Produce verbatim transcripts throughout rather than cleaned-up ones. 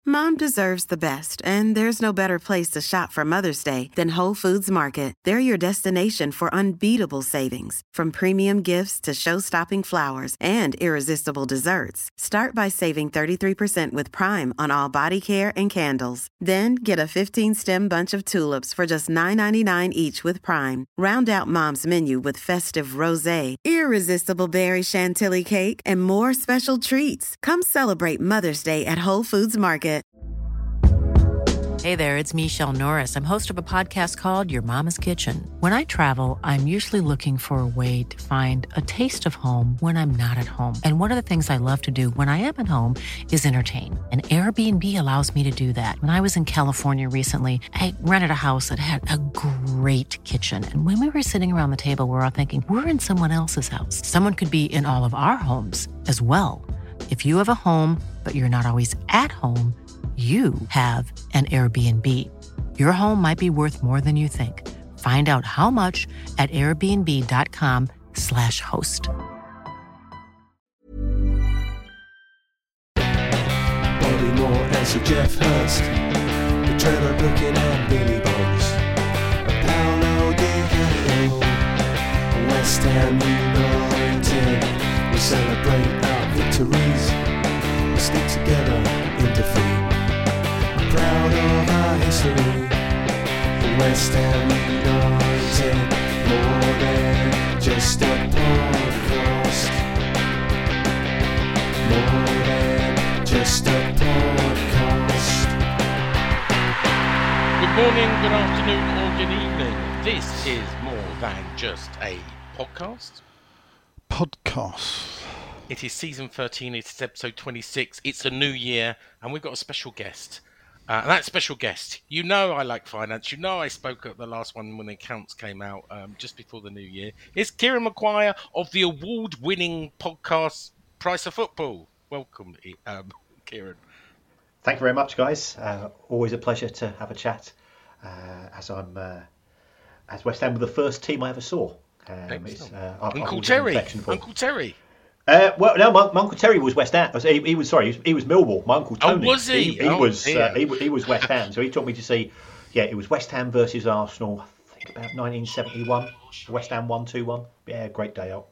Mom deserves the best, and there's no better place to shop for Mother's Day than Whole Foods Market. They're your destination for unbeatable savings, from premium gifts to show-stopping flowers and irresistible desserts. Start by saving thirty-three percent with Prime on all body care and candles. Then get a fifteen-stem bunch of tulips for just nine ninety-nine each with Prime. Round out Mom's menu with festive rosé, irresistible berry chantilly cake, and more special treats. Come celebrate Mother's Day at Whole Foods Market. Hey there, it's Michelle Norris. I'm host of a podcast called Your Mama's Kitchen. When I travel, I'm usually looking for a way to find a taste of home when I'm not at home. And one of the things I love to do when I am at home is entertain. And Airbnb allows me to do that. When I was in California recently, I rented a house that had a great kitchen. And when we were sitting around the table, we were all thinking, we're in someone else's house. Someone could be in all of our homes as well. If you have a home, but you're not always at home, you have an Airbnb. Your home might be worth more than you think. Find out how much at airbnb.com slash host. Bobby Moore and Sir Geoff Hurst, with Trevor Brooking and Billy Bonds, and Paolo Di Canio, West Ham United. We celebrate our victories, we stick together in defeat. Proud of our history, West Ham United, more than just a podcast, more than just a podcast. Good morning, good afternoon, or good evening. This is more than just a podcast. Podcast. It is season thirteen, it is episode twenty-six, it's a new year, and we've got a special guest. Uh, and that special guest, you know I like finance, you know I spoke at the last one when the accounts came out um, just before the new year. It's Kieran Maguire of the award-winning podcast Price of Football. Welcome, um, Kieran. Thank you very much, guys. Uh, always a pleasure to have a chat. Uh, as I'm, uh, as West Ham were the first team I ever saw. Um, it's, uh, I've, Uncle I've Terry. Uncle Terry. Uh, well, no, my, my Uncle Terry was West Ham. He, he was sorry, he was, he was Millwall. My Uncle Tony. Oh, was he? He, he oh, was. Uh, he, he was West Ham. So he took me to see. Yeah, it was West Ham versus Arsenal. I think about nineteen seventy-one. West Ham won two one. Yeah, great day out.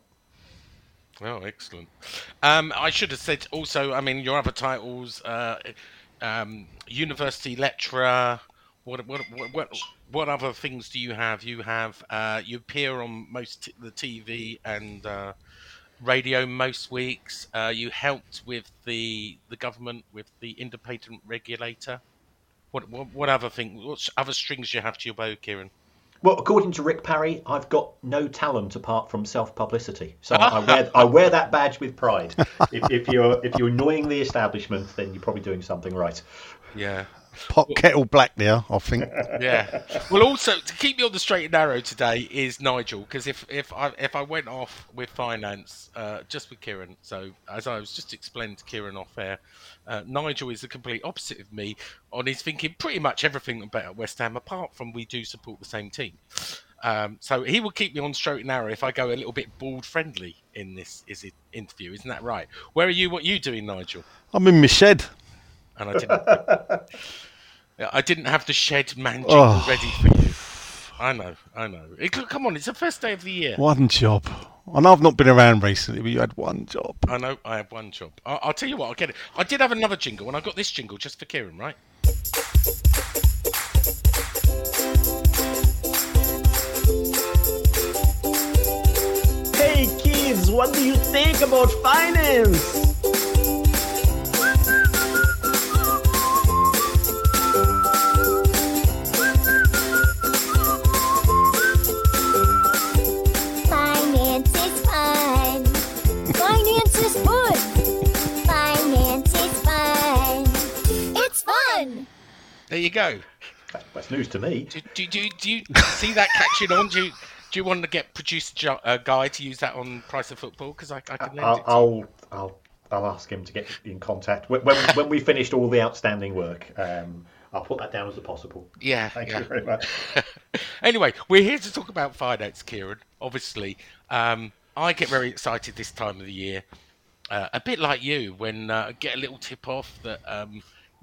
Oh, excellent. Um, I should have said also. I mean, your other titles: uh, um, university lecturer. What what what what other things do you have? You have uh, you appear on most t- the T V and. Uh, radio most weeks. Uh, you helped with the the government with the independent regulator. What what, what other thing? What other strings do you have to your bow, Kieran? Well, according to Rick Parry, I've got no talent apart from self-publicity. So I wear I wear that badge with pride. If, if you're if you're annoying the establishment, then you're probably doing something right. Yeah. Pot kettle black there, I think. Yeah. Well, also to keep me on the straight and narrow today is Nigel, because if if I if I went off with finance, uh, just with Kieran. So as I was just explaining to Kieran off air, uh, Nigel is the complete opposite of me. On his thinking pretty much everything about West Ham, apart from we do support the same team. Um, so he will keep me on straight and narrow if I go a little bit bald friendly in this is it interview. Isn't that right? Where are you? What are you doing, Nigel? I'm in my shed. And I didn't. I didn't have the shed man jingle oh. ready for you. I know, I know. It, come on, it's the first day of the year. One job. I know I've not been around recently, but you had one job. I know, I have one job. I'll, I'll tell you what, I'll get it. I did have another jingle, and I got this jingle just for Kieran, right? Hey kids, what do you think about finance? There you go. That's news to me. Do, do, do, do you see that catching on? Do you, do you want to get producer uh, Guy to use that on Price of Football? Because I, I can lend I'll, it to I'll, I'll, I'll ask him to get in contact. When, when, when we finished all the outstanding work, um, I'll put that down as a possible. Yeah. Thank yeah. you very much. Anyway, we're here to talk about finance, Kieran. Obviously, um, I get very excited this time of the year. Uh, a bit like you when uh, I get a little tip off that... Um,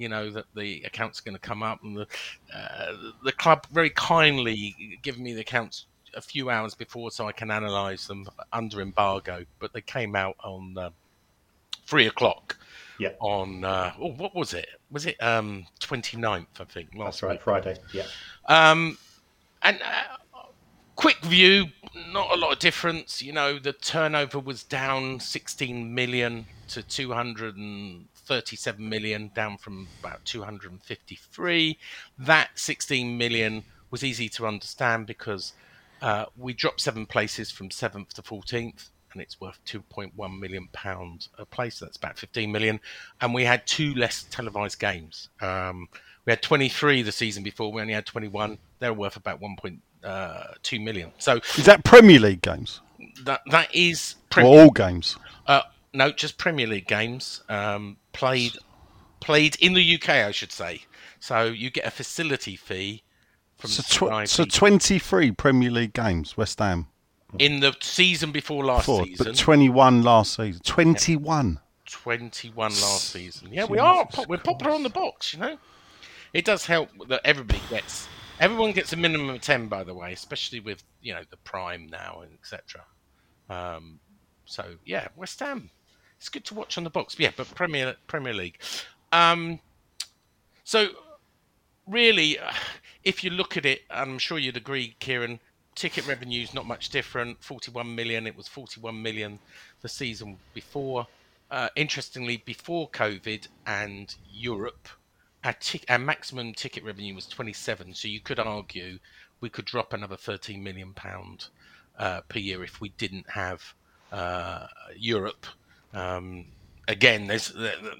you know, that the accounts are going to come up, and the uh, the club very kindly given me the accounts a few hours before so I can analyse them under embargo. But they came out on uh, three o'clock. Yeah. On uh, oh, what was it? Was it um twenty-ninth, I think? Last That's right, week. Friday. Yeah. Um, and uh, quick view, not a lot of difference. You know, the turnover was down sixteen million to two hundred thirty-seven million, down from about two hundred fifty-three. That sixteen million was easy to understand because uh, we dropped seven places from seventh to fourteenth. And it's worth two point one million pounds a place. So that's about fifteen million. And we had two less televised games. Um, we had twenty-three the season before. We only had twenty-one. They're worth about one point two million. So is that Premier League games? That that is or Premier, all games? Uh, no, just Premier League games um, played played in the U K, I should say. So you get a facility fee from so, the tw- so twenty-three Premier League games, West Ham. In the season before last Before, season. But twenty-one last season. twenty-one. twenty-one last season. Yeah, we are. We're popular on the box, you know. It does help that everybody gets... Everyone gets a minimum of ten, by the way, especially with, you know, the Prime now and et cetera. Um, so, yeah, West Ham. It's good to watch on the box. Yeah, but Premier Premier League. Um, so, really, if you look at it, I'm sure you'd agree, Kieran... Ticket revenue's not much different. forty-one million. It was forty-one million the season before. Uh, interestingly, before COVID and Europe, our, tic- our maximum ticket revenue was twenty-seven. So you could argue we could drop another thirteen million pounds uh, per year if we didn't have uh, Europe. Um, again, there's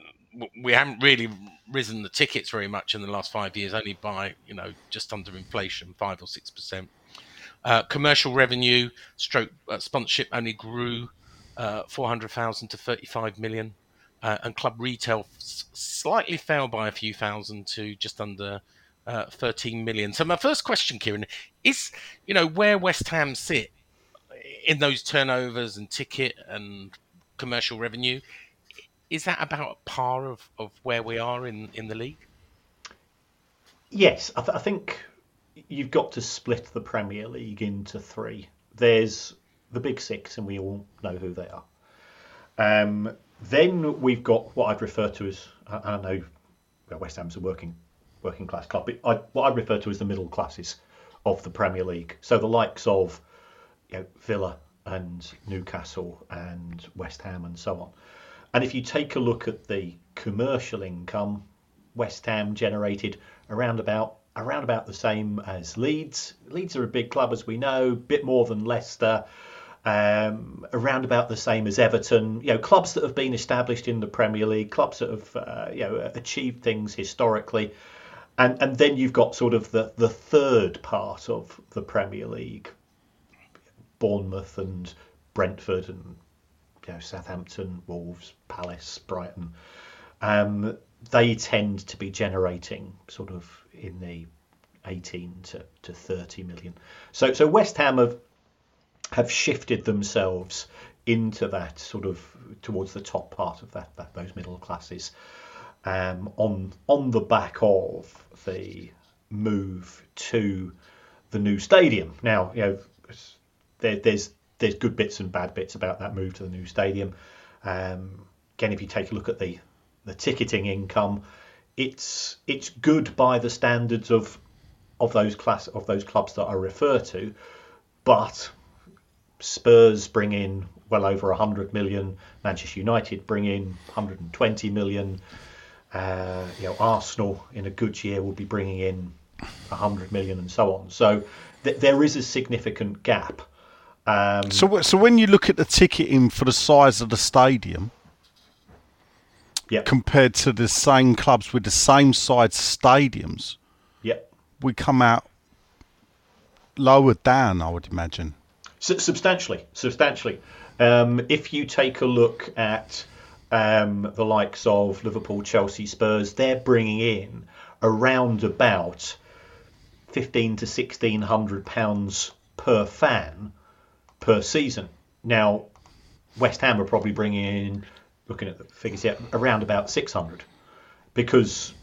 we haven't really risen the tickets very much in the last five years, only by you know just under inflation, five or six percent. Uh, commercial revenue, stroke uh, sponsorship only grew uh, four hundred thousand to thirty-five million, uh, and club retail s- slightly fell by a few thousand to just under uh, thirteen million. So my first question, Kieran, is you know where West Ham sit in those turnovers and ticket and commercial revenue. Is that about par of, of where we are in, in the league? Yes, I, th- I think. You've got to split the Premier League into three. There's the big six, and we all know who they are. Um, then we've got what I'd refer to as, I, I know well, West Ham's a working working class club, but I, what I'd refer to as the middle classes of the Premier League. So the likes of you know, Villa and Newcastle and West Ham and so on. And if you take a look at the commercial income, West Ham generated around about around about the same as Leeds. Leeds are a big club, as we know, bit more than Leicester, um, around about the same as Everton. You know, clubs that have been established in the Premier League, clubs that have uh, you know achieved things historically, and and then you've got sort of the the third part of the Premier League, Bournemouth and Brentford and you know Southampton, Wolves, Palace, Brighton. Um, they tend to be generating sort of in the eighteen to, to thirty million. So so West Ham have have shifted themselves into that sort of towards the top part of that, that those middle classes um, on on the back of the move to the new stadium. Now you know there, there's there's good bits and bad bits about that move to the new stadium. Um, again, if you take a look at the the ticketing income, it's it's good by the standards of of those class of those clubs that I refer to, but Spurs bring in well over one hundred million, Manchester United bring in one hundred twenty million, uh, you know Arsenal in a good year will be bringing in one hundred million and so on. So th- there is a significant gap. Um, so so when you look at the ticketing for the size of the stadium, Yep. compared to the same clubs with the same size stadiums, yep. we come out lower down, I would imagine. S- substantially, substantially. Um, if you take a look at um, the likes of Liverpool, Chelsea, Spurs, they're bringing in around about fifteen to sixteen hundred pounds per fan per season. Now, West Ham are probably bringing in, looking at the figures here, around about six hundred, because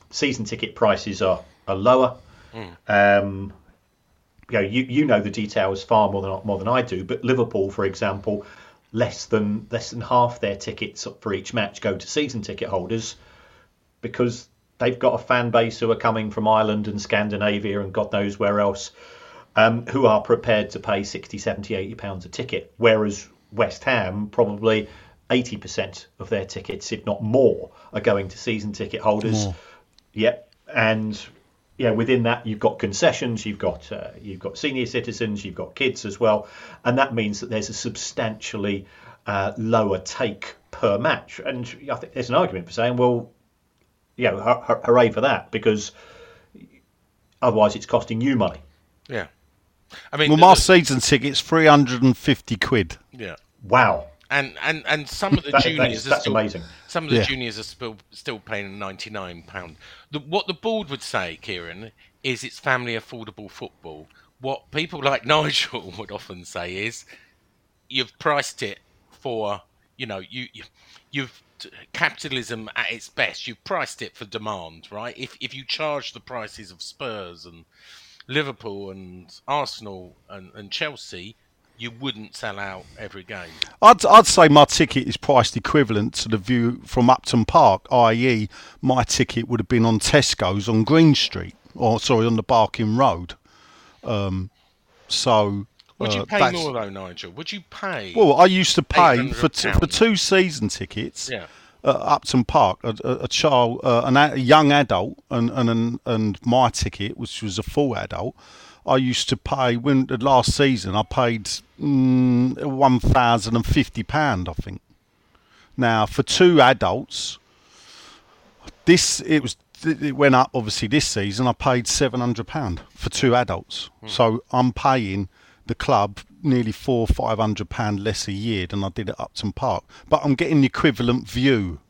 season ticket prices are, are lower. Mm. Um, you know, you, you know the details far more than more than I do. But Liverpool, for example, less than less than half their tickets for each match go to season ticket holders because they've got a fan base who are coming from Ireland and Scandinavia and God knows where else, um, who are prepared to pay sixty, seventy, eighty pounds a ticket. Whereas West Ham, probably eighty percent of their tickets, if not more, are going to season ticket holders. More. Yep. And yeah, within that you've got concessions, you've got uh, you've got senior citizens, you've got kids as well, and that means that there's a substantially uh, lower take per match. And I think there's an argument for saying, well, you know, hur- hooray for that, because otherwise it's costing you money. Yeah, I mean, well, my the, season ticket's three hundred and fifty quid. Yeah. Wow. And, and and some of the that, juniors that's, are that's still amazing. Some of the yeah. juniors are still still paying ninety-nine pounds. The, what the board would say, Kieran, is it's family affordable football. What people like Nigel would often say is, you've priced it for, you know, you, you you've capitalism at its best. You've priced it for demand, right? If if you charge the prices of Spurs and Liverpool and Arsenal and, and Chelsea, you wouldn't sell out every game. I'd I'd say my ticket is priced equivalent to the view from Upton Park, that is, my ticket would have been on Tesco's on Green Street, or sorry, on the Barking Road. Um, so would you uh, pay that's... more though, Nigel? Would you pay? Well, I used to pay for t- for two season tickets. Yeah. At Upton Park, a, a, a child, uh, an, a young adult, and and and and my ticket, which was a full adult. I used to pay, when the last season I paid mm, one thousand and fifty pound, I think. Now for two adults, this it was it went up obviously this season. I paid seven hundred pound for two adults, mm. so I'm paying the club nearly four five hundred pound less a year than I did at Upton Park. But I'm getting the equivalent view.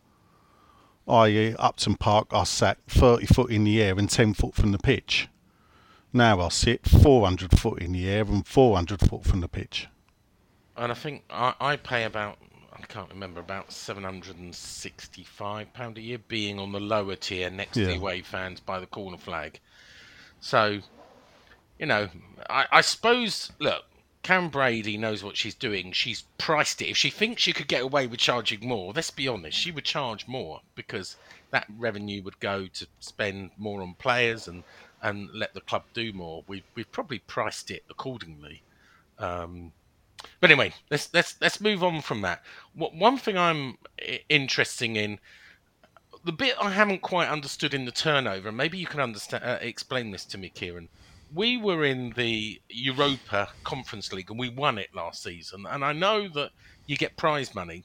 that is, Upton Park, I sat thirty foot in the air and ten foot from the pitch. Now I'll sit four hundred foot in the air and four hundred foot from the pitch. And I think I, I pay about, I can't remember, about seven hundred sixty-five pounds a year, being on the lower tier next yeah. to the away fans by the corner flag. So, you know, I, I suppose, look, Karen Brady knows what she's doing. She's priced it. If she thinks she could get away with charging more, let's be honest, she would charge more, because that revenue would go to spend more on players and and let the club do more. We've we've probably priced it accordingly. Um, but anyway, let's let's let's move on from that. What one thing I'm interested in, the bit I haven't quite understood in the turnover, and maybe you can understand uh, explain this to me, Kieran. We were in the Europa Conference League and we won it last season, and I know that you get prize money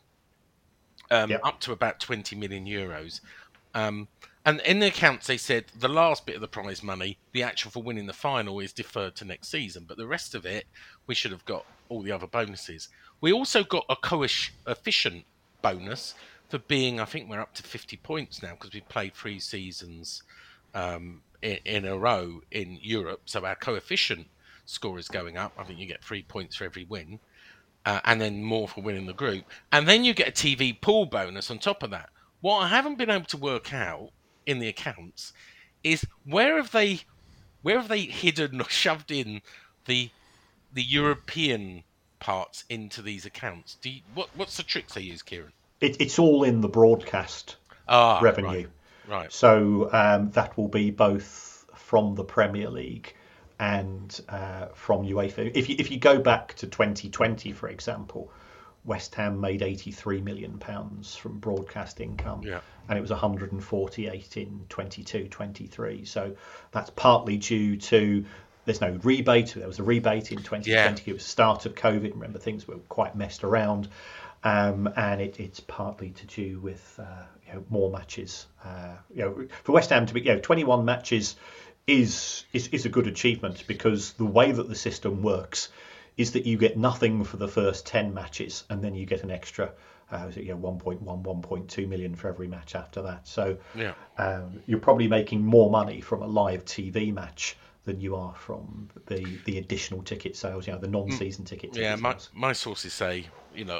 um, yep. up to about twenty million euros. Um, And in the accounts, they said the last bit of the prize money, the actual for winning the final, is deferred to next season. But the rest of it, we should have got all the other bonuses. We also got a coefficient bonus for being, I think we're up to fifty points now because we've played three seasons um, in, in a row in Europe. So our coefficient score is going up. I think you get three points for every win. Uh, and then more for winning the group. And then you get a T V pool bonus on top of that. What I haven't been able to work out in the accounts is where have they where have they hidden or shoved in the the European parts into these accounts? Do you, what what's the tricks they use, Kieran? It, it's all in the broadcast ah, revenue. Right. right. So um, that will be both from the Premier League and uh, from UEFA. If you if you go back to twenty twenty, for example, West Ham made eighty-three million pounds from broadcast income, yeah. and it was one hundred forty-eight in twenty-two twenty-three. So that's partly due to there's no rebate. There was a rebate in twenty twenty. Yeah. It was the start of COVID. Remember, things were quite messed around, um, and it, it's partly to do with uh, you know, more matches. Uh, you know, for West Ham to be you know twenty-one matches is is is a good achievement, because the way that the system works is that you get nothing for the first ten matches, and then you get an extra, uh, you know, one point one, one point two million for every match after that. So yeah. um, you're probably making more money from a live T V match than you are from the, the additional ticket sales, you know, the non-season ticket. Yeah, ticket my sales. my sources say, you know,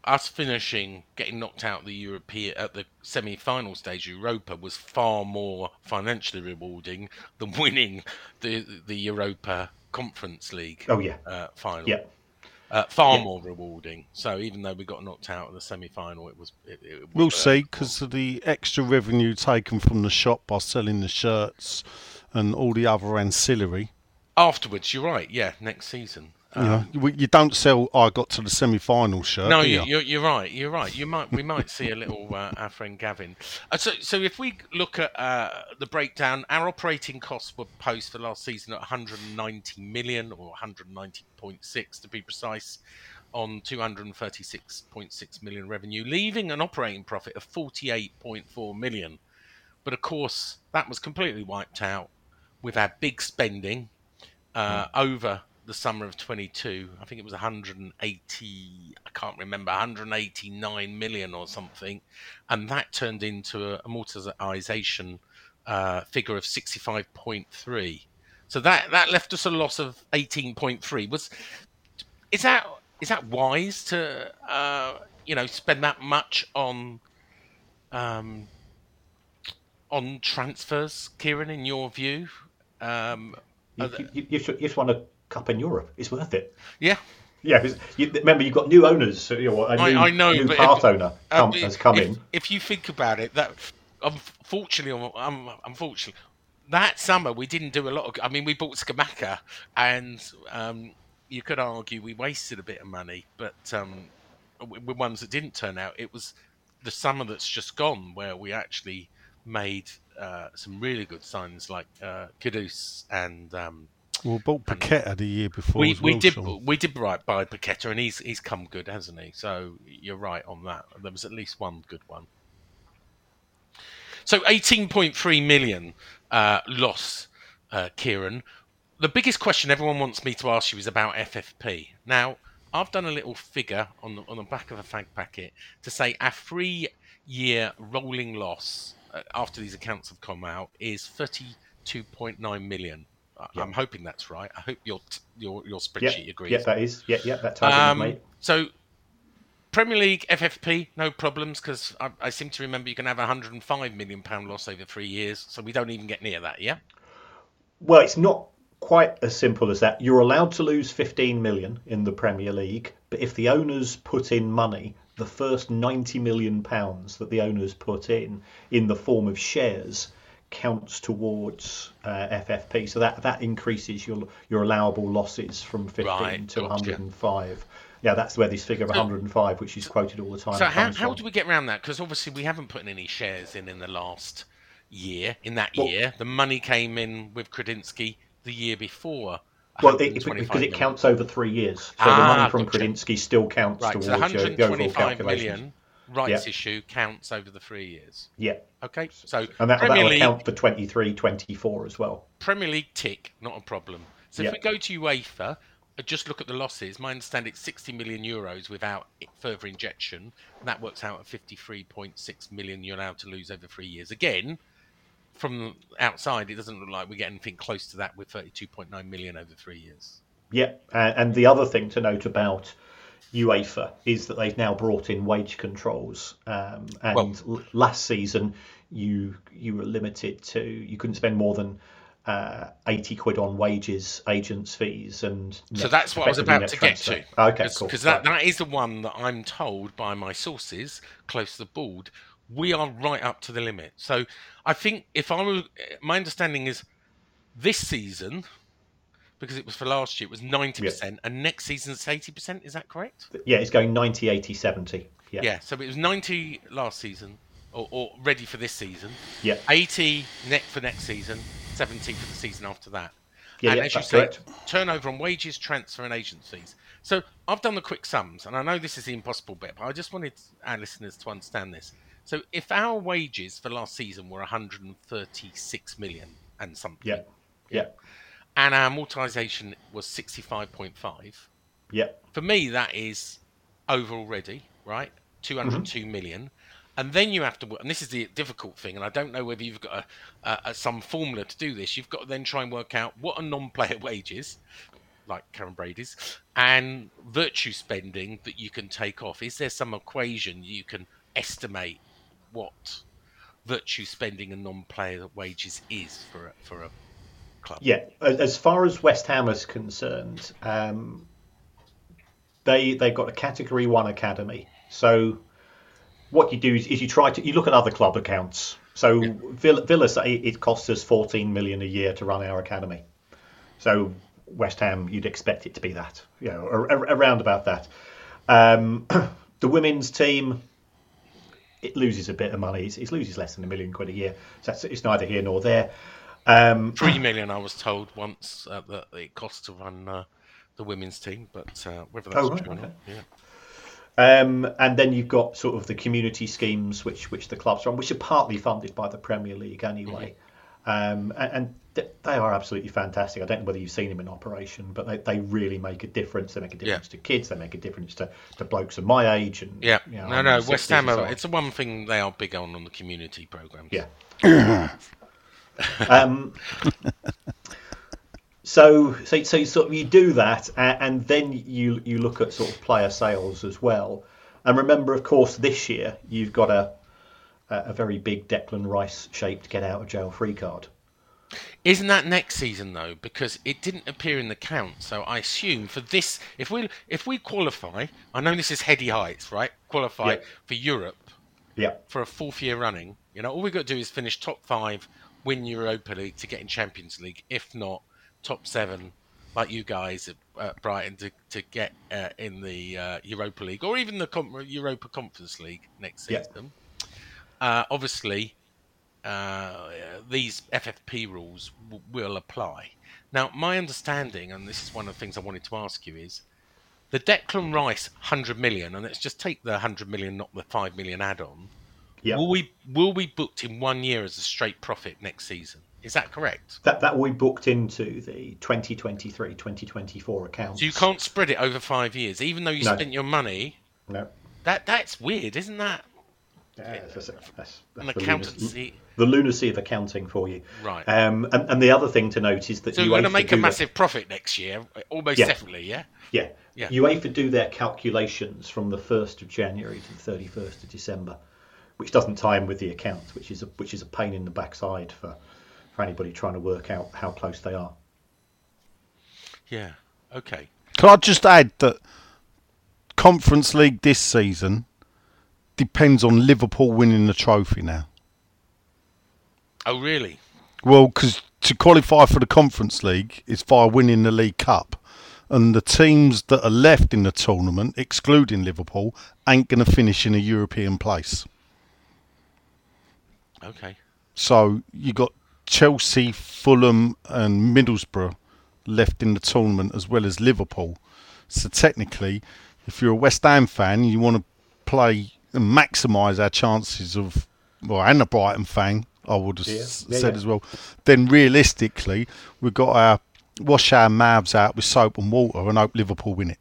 us finishing, getting knocked out the European at the semi-final stage, Europa was far more financially rewarding than winning the the Europa Conference League. Oh yeah, uh, final. yeah. Uh, far Yeah. more rewarding. So even though we got knocked out of the semi-final, it was. It, it was We'll uh, see, because of the extra revenue taken from the shop by selling the shirts and all the other ancillary. Afterwards, you're right. Yeah, next season. You know, you, you don't sell. I got to the semi-final shirt. No, do you, you? you're you're right. You're right. You might we might see a little uh, our friend Gavin. Uh, so so if we look at uh, the breakdown, our operating costs were post for last season at one hundred ninety million or one hundred ninety point six to be precise, on two hundred thirty-six point six million revenue, leaving an operating profit of forty-eight point four million. But of course, that was completely wiped out with our big spending uh, over the summer of twenty-two. I think it was one hundred eighty, I can't remember, one hundred eighty-nine million or something. And that turned into an amortization uh, figure of sixty-five point three. So that, that left us a loss of eighteen point three. Was is that is that wise to uh, you know spend that much on um, on transfers, Kieran? In your view, um, You, you, you, should, you just won a cup in Europe. It's worth it. yeah. Yeah, 'cause you, remember you've got new owners. So, you know, a new, I, I know, new but part if, owner come, um, has come if, in. If you think about it, that unfortunately, um, unfortunately, that summer we didn't do a lot of. I mean, we bought Skamaka, and um, you could argue we wasted a bit of money, but um, with ones that didn't turn out. It was the summer that's just gone where we actually made uh, some really good signs like uh, Kudus and. Um, We bought Paqueta the year before. We as we well, did Sean. we did right by Paqueta, and he's he's come good, hasn't he? So you're right on that. There was at least one good one. So eighteen point three million uh, loss, uh, Kieran. The biggest question everyone wants me to ask you is about F F P. Now, I've done a little figure on the on the back of a fag packet to say our three-year rolling loss uh, after these accounts have come out is thirty-two point nine million. Yeah. I'm hoping that's right. I hope your your your Yeah, spreadsheet agrees. yeah, that is. Yeah, yeah, that target Um, is made. so, Premier League, F F P, no problems, because I, I seem to remember you can have a one hundred five million pounds loss over three years, so we don't even get near that, yeah? Well, it's not quite as simple as that. You're allowed to lose fifteen million in the Premier League, but if the owners put in money, the first ninety million pounds that the owners put in in the form of shares counts towards uh, F F P. So that that increases your your allowable losses from fifteen Right, to gotcha. one hundred five. Yeah, that's where this figure of So- one hundred five, which is quoted all the time. So how, comes how from. do we get around that? Because obviously we haven't put in any shares in in the last year. In that Well- year, the money came in with Kredinsky the year before. Well, it, because one hundred twenty-five it million. counts over three years, so the Ah, money from gotcha. Kredinsky still counts Right, towards so your, the overall 125 calculations. million rights Yeah. issue counts over the three years. Yeah, Okay, so and that, Premier that'll League, account for twenty-three, twenty-four as well. Premier League tick, not a problem. So Yeah. if we go to UEFA, uh, just look at the losses. My understanding it's sixty million euros without i- further injection. And that works out at fifty-three point six million you're allowed to lose over three years. Again, from outside, it doesn't look like we get anything close to that with thirty-two point nine million over three years. Yeah, and, and the other thing to note about UEFA is that they've now brought in wage controls. Um, and Well- l- last season, you you were limited to you couldn't spend more than uh, eighty quid on wages, agents' fees, and So net- that's what I was effectively about net to get transfer. to. Okay, cool. Because that, Right. that is the one that I'm told by my sources close to the board. We are right up to the limit. So I think if I were, my understanding is this season, because it was for last year, it was ninety percent, and next season it's eighty percent. Is that correct? Yeah, it's going ninety, eighty, seventy. Yeah, Yeah. So it was ninety last season, or, or ready for this season. yeah, eighty net for next season, seventy for the season after that. yeah, and yeah, as you that's say, correct. turnover on wages, transfer, and agent fees. So I've done the quick sums, and I know this is the impossible bit, but I just wanted our listeners to understand this. So if our wages for last season were one hundred thirty-six million and something, Yeah, yeah, and our amortization was sixty-five point five, yeah. for me that is over already, right? two hundred two million. And then you have to, and this is the difficult thing, and I don't know whether you've got a, a, a, some formula to do this. You've got to then try and work out what are non-player wages, like Karen Brady's, and virtue spending that you can take off? Is there some equation you can estimate what virtue spending and non-player wages is for a, for a club? Yeah, as far as West Ham is concerned, um, they they've got a Category One academy. So what you do is, is you try to you look at other club accounts. So yeah. Villa, Villa say it costs us fourteen million a year to run our academy. So West Ham, you'd expect it to be that, you know, around about that. Um, the women's team, it loses a bit of money. It loses less than a million quid a year. So that's, it's neither here nor there. Um, Three million, I was told once uh, that it costs to run uh, the women's team, but uh, whether that's oh, right, true or okay. not, yeah. Um, and then you've got sort of the community schemes, which which the clubs run, which are partly funded by the Premier League anyway. Mm-hmm. Um, and and th- they are absolutely fantastic. I don't know whether you've seen them in operation, but they, they really make a difference. They make a difference yeah. to kids. They make a difference to, to blokes of my age. And yeah, you know, no, no, West Ham. So it's the one thing they are big on on the community programs. Yeah. um, so, so, so you sort of you do that, and, and then you you look at sort of player sales as well. And remember, of course, this year you've got a a very big Declan Rice shaped get out of jail free card. Isn't that next season though? Because it didn't appear in the count, so I assume for this, if we if we qualify, I know this is heady heights, right? Qualify yeah. for Europe, yeah, for a fourth year running. You know, all we've got to do is finish top five, win Europa League to get in Champions League. If not, top seven, like you guys at uh, Brighton, to to get uh, in the uh, Europa League or even the Com- Europa Conference League next season. Yeah. Uh, obviously, uh, these F F P rules w- will apply. Now, my understanding, and this is one of the things I wanted to ask you, is the Declan Rice one hundred million, and let's just take the one hundred million, not the five million add-on. Yep. Will we will be booked in one year as a straight profit next season? Is that correct? That that will be booked into the twenty twenty-three twenty twenty-four accounts. So you can't spread it over five years, even though you no. spent your money. No. That that's weird, isn't that? Yeah, that's, that's, that's an the accountancy. Lunacy, the lunacy of accounting for you. Right. Um, and, and the other thing to note is that so UEFA we're going to make a massive their... profit next year, almost yeah. definitely, yeah? yeah? Yeah. UEFA do their calculations from the first of January to the thirty-first of December, which doesn't tie in with the accounts, which is a, which is a pain in the backside for, for anybody trying to work out how close they are. Yeah, okay. Can I just add that Conference League this season depends on Liverpool winning the trophy now. Oh, really? Well, because to qualify for the Conference League is via winning the League Cup. And the teams that are left in the tournament, excluding Liverpool, ain't going to finish in a European place. Okay. So you got Chelsea, Fulham and Middlesbrough left in the tournament as well as Liverpool. So technically, if you're a West Ham fan, you want to play and maximise our chances of, well, and a Brighton fan, I would have yeah. s- Yeah, said yeah. as well. Then realistically, we've got our wash our mouths out with soap and water and hope Liverpool win it.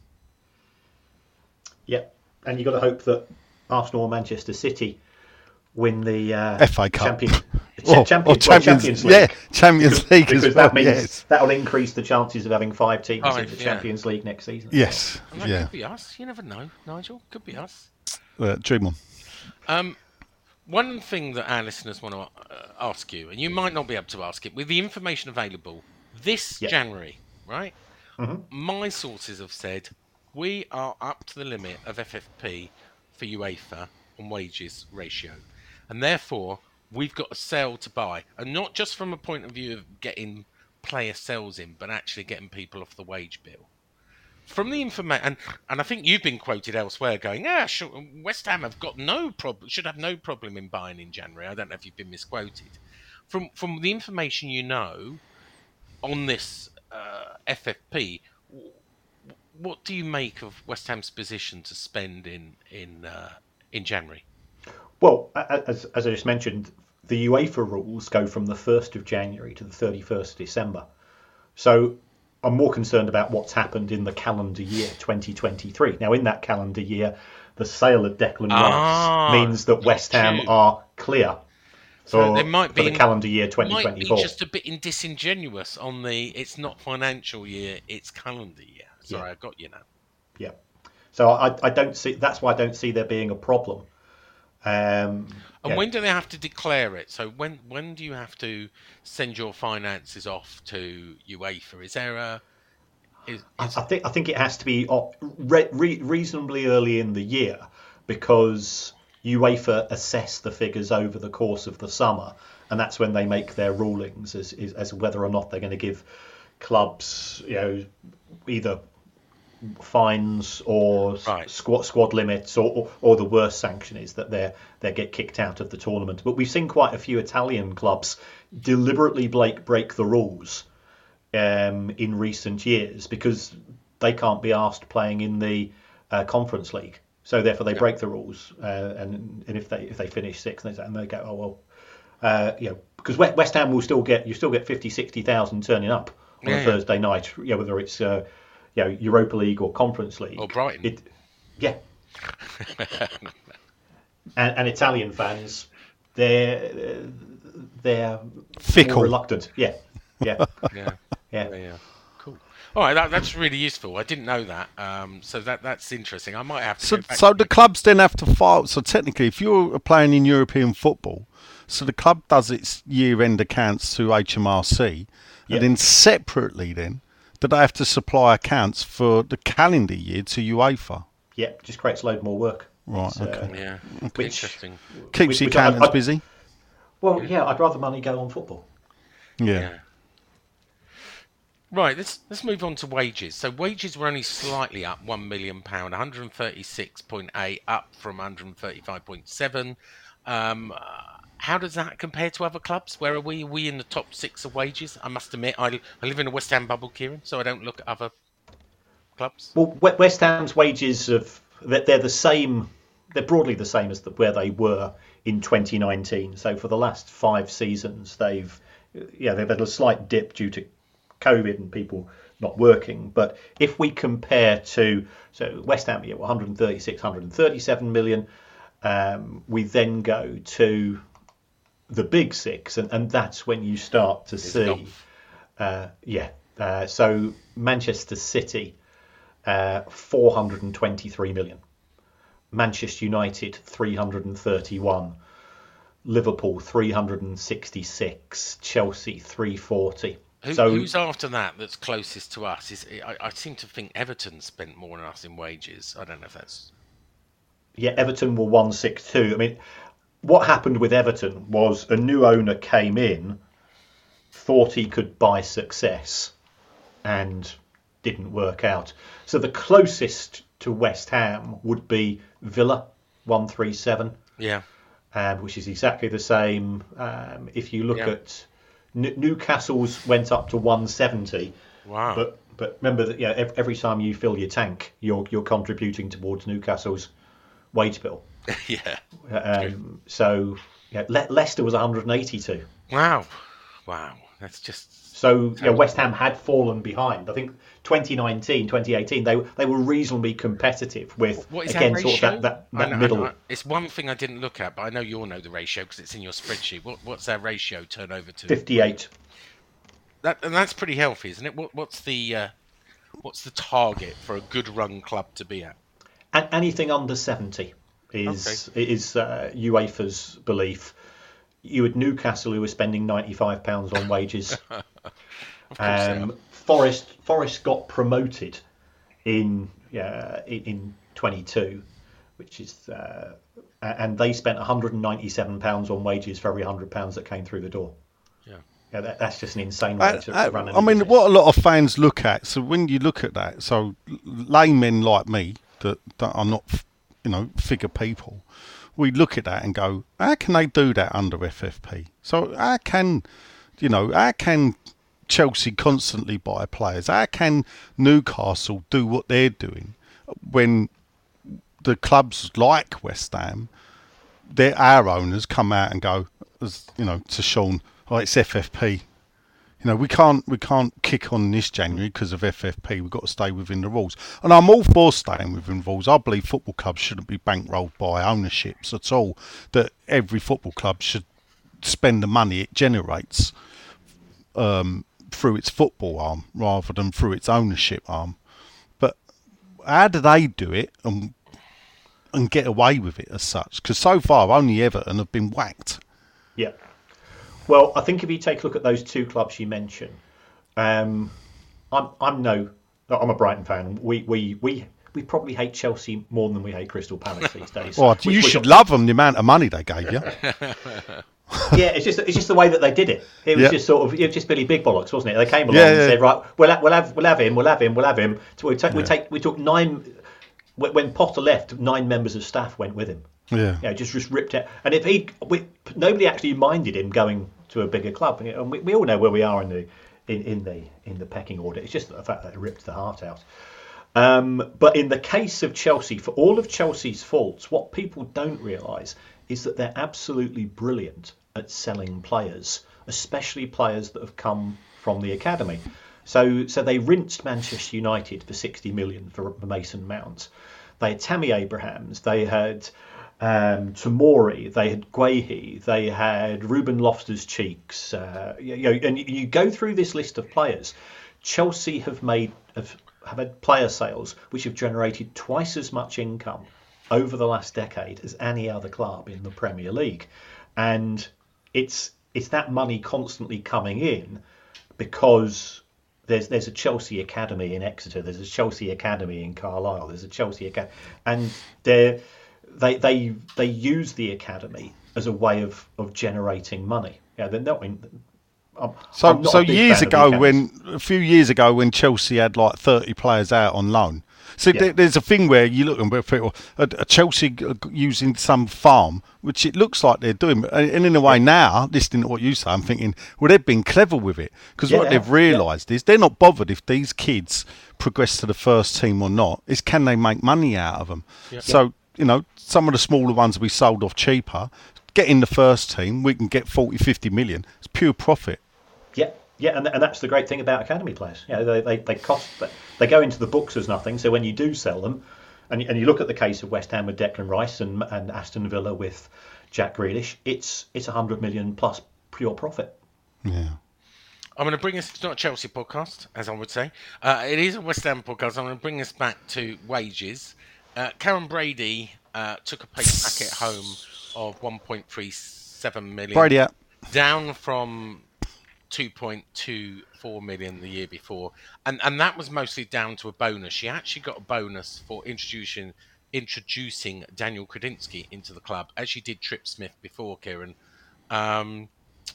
Yeah, and you've got to hope that Arsenal or Manchester City win the uh, F A Cup. Champion, Or, Champions, or well, Champions, Champions League. yeah, Champions because, League because as well. that means Yes, that will increase the chances of having five teams Oh, in the yeah. Champions League next season. yes, And that yeah. could be us. You never know, Nigel. Could be us. Uh, dream on. Um, one thing that our listeners want to uh, ask you, and you might not be able to ask it, with the information available this Yeah. January, right? Mhm. My sources have said we are up to the limit of F F P for UEFA on wages ratio, and therefore we've got a sale to buy, and not just from a point of view of getting player sales in, but actually getting people off the wage bill. From the information, and, and I think you've been quoted elsewhere going, yeah, sure, West Ham have got no problem, should have no problem in buying in January. I don't know if you've been misquoted. From from the information you know on this uh, F F P, w- what do you make of West Ham's position to spend in in uh, in January? Well, a- as, as I just mentioned, the UEFA rules go from the first of January to the thirty-first of December. So I'm more concerned about what's happened in the calendar year twenty twenty-three. Now, in that calendar year, the sale of Declan Rice Ah, means that West Ham you. are clear So for, there might be for the calendar year twenty might twenty-four. be just a bit disingenuous on the. It's not financial year; it's calendar year. Sorry, Yeah. I got you now. Yeah. So I, I don't see. That's why I don't see there being a problem. Um, And yeah. when do they have to declare it? So when when do you have to send your finances off to UEFA? Is there a is, I, is, I think I think it has to be op- re- re- reasonably early in the year, because UEFA assess the figures over the course of the summer, and that's when they make their rulings as as, as whether or not they're going to give clubs, you know, either fines or Right. squad squad limits, or, or or the worst sanction is that they they get kicked out of the tournament. But we've seen quite a few Italian clubs deliberately break break the rules um, in recent years because they can't be asked playing in the uh, Conference League. So therefore they Yeah. break the rules, uh, and and if they if they finish sixth, and they, and they go, oh well, uh, you know, because West, West Ham will still get you still get fifty, sixty thousand turning up on Yeah, a yeah. Thursday night, you know, whether it's uh, you know, Europa League or Conference League. Or Brighton. It, yeah. and, and Italian fans, they're they're Fickle. more reluctant. Yeah, yeah, yeah. yeah. Yeah, yeah. Cool. All right, that, that's really useful. I didn't know that. Um, so that that's interesting. I might have to. So, go back so to the clubs then have to file. So technically, if you're playing in European football, so the club does its year-end accounts to H M R C, Yep. and then separately, then do they have to supply accounts for the calendar year to UEFA? Yeah, just creates a load more work. Right, It's, uh, okay. Yeah. Which- Interesting. Keeps Which- the which I- accountants I- busy. Well, yeah, I'd rather money go on football. Yeah. Yeah. Right, let's let's move on to wages. So wages were only slightly up, one million pound, one hundred thirty-six point eight, up from one hundred thirty-five point seven. Um, uh, how does that compare to other clubs? Where are we? Are we in the top six of wages? I must admit, I, I live in a West Ham bubble, Kieran, so I don't look at other clubs. Well, We- West Ham's wages of they're they're the same. They're broadly the same as the, where they were in twenty nineteen. So for the last five seasons, they've yeah they've had a slight dip due to COVID and people not working. But if we compare to so West Ham, yeah, one hundred thirty-six, one hundred thirty-seven million. Um, we then go to the big six, and, and that's when you start to see, Gulf. uh, yeah. Uh, so Manchester City, uh, four hundred twenty-three million. Manchester United, three hundred thirty-one. Liverpool, three hundred sixty-six. Chelsea, three hundred forty. Who, so who's after that that's closest to us? Is I, I seem to think Everton spent more than us in wages. I don't know if that's... yeah, Everton were one sixty-two. I mean, what happened with Everton was a new owner came in, thought he could buy success, and didn't work out. So the closest to West Ham would be Villa, one thirty-seven, Yeah. um, which is exactly the same. Um, if you look Yeah. at N- Newcastle's went up to one seventy, Wow. but but remember that yeah, ev- every time you fill your tank, you're you're contributing towards Newcastle's wage bill. yeah. Um, so yeah, Le- Leicester was one hundred eighty-two. Wow. Wow. That's just... So yeah, West Ham had fallen behind. I think twenty nineteen, twenty eighteen, they they were reasonably competitive with What is again that sort ratio? of that, that, I that know- I middle. know- it's one thing I didn't look at, but I know you'll know the ratio because it's in your spreadsheet. What, what's that ratio turnover to? fifty-eight. That, and that's pretty healthy, isn't it? What, what's the uh, what's the target for a good run club to be at? And anything under seventy is is uh, UEFA's belief. You had Newcastle who were spending ninety-five pounds on wages. Of course they Um, are. Forest Forest got promoted in uh, in, in twenty-two, which is uh, and they spent one hundred ninety-seven pounds on wages for every one hundred pounds that came through the door. Yeah. Yeah, that, that's just an insane way I, to, I- to run. an I mean, business. what a lot of fans look at. So when you look at that, so laymen like me that, that are not, you know, figure people, we look at that and go, how can they do that under F F P? So how can, you know, how can Chelsea constantly buy players? How can Newcastle do what they're doing when the clubs like West Ham, their our owners come out and go, as you know, to Sean, oh, it's F F P. You know, we can't we can't kick on this January because of F F P. We've got to stay within the rules. And I'm all for staying within the rules. I believe football clubs shouldn't be bankrolled by ownerships at all. That every football club should spend the money it generates um, through its football arm rather than through its ownership arm. But how do they do it and and get away with it as such? Because so far only Everton have been whacked. Yeah. Well, I think if you take a look at those two clubs you mentioned, um, I'm I'm no, I'm a Brighton fan. We we we we probably hate Chelsea more than we hate Crystal Palace these days. Well, you Which- should which- love them, the amount of money they gave you. Yeah, it's just it's just the way that they did it. It was Yeah. just sort of it was just Billy Big Bollocks, wasn't it? They came along Yeah, and yeah. said, right, we'll have, we'll have we'll have him, we'll have him, we'll have him. So we take we take we took nine. When when Potter left, nine members of staff went with him. Yeah. Yeah, just just ripped it. And if he, we, nobody actually minded him going to a bigger club. And we, we all know where we are in the in, in the in the pecking order. It's just the fact that it ripped the heart out. Um, but in the case of Chelsea, for all of Chelsea's faults, what people don't realise is that they're absolutely brilliant at selling players, especially players that have come from the academy. So, so they rinsed Manchester United for sixty million for Mason Mount. They had Tammy Abrahams. They had um, Tomori. They had Guehi. They had Ruben Loftus-Cheeks. Uh, you know, and you go through this list of players. Chelsea have made have, have had player sales which have generated twice as much income over the last decade as any other club in the Premier League, and it's it's that money constantly coming in because there's there's a Chelsea academy in Exeter, there's a Chelsea academy in Carlisle, there's a Chelsea academy, and they they they they use the academy as a way of of generating money. Yeah, they're not in. I'm, So, I'm not so a big years fan of the ago, academies. when a few years ago, when Chelsea had like thirty players out on loan, so Yeah. there, there's a thing where you look and people, a, a Chelsea using some farm, which it looks like they're doing, and and in a way now, listening to what you say, I'm thinking, well, they've been clever with it because Yeah, what they they've have, yeah. realised is they're not bothered if these kids progress to the first team or not. It's can they make money out of them? So you know, some of the smaller ones will be sold off cheaper. Get in the first team, we can get forty, fifty million. It's pure profit. Yeah, yeah, and, and that's the great thing about academy players. You know, they, they, they cost, they go into the books as nothing. So when you do sell them, and, and you look at the case of West Ham with Declan Rice and, and Aston Villa with Jack Grealish, it's it's a hundred million plus pure profit. Yeah. I'm going to bring us. It's not a Chelsea podcast, as I would say. Uh, it is a West Ham podcast. I'm going to bring us back to wages. Uh, Karen Brady uh, took a pay packet home of one point three seven million, Brady out. down from two point two four million the year before, and and that was mostly down to a bonus. She actually got a bonus for introducing introducing Daniel Kredinsky into the club, as she did Trip Smith before, Kieran. Um,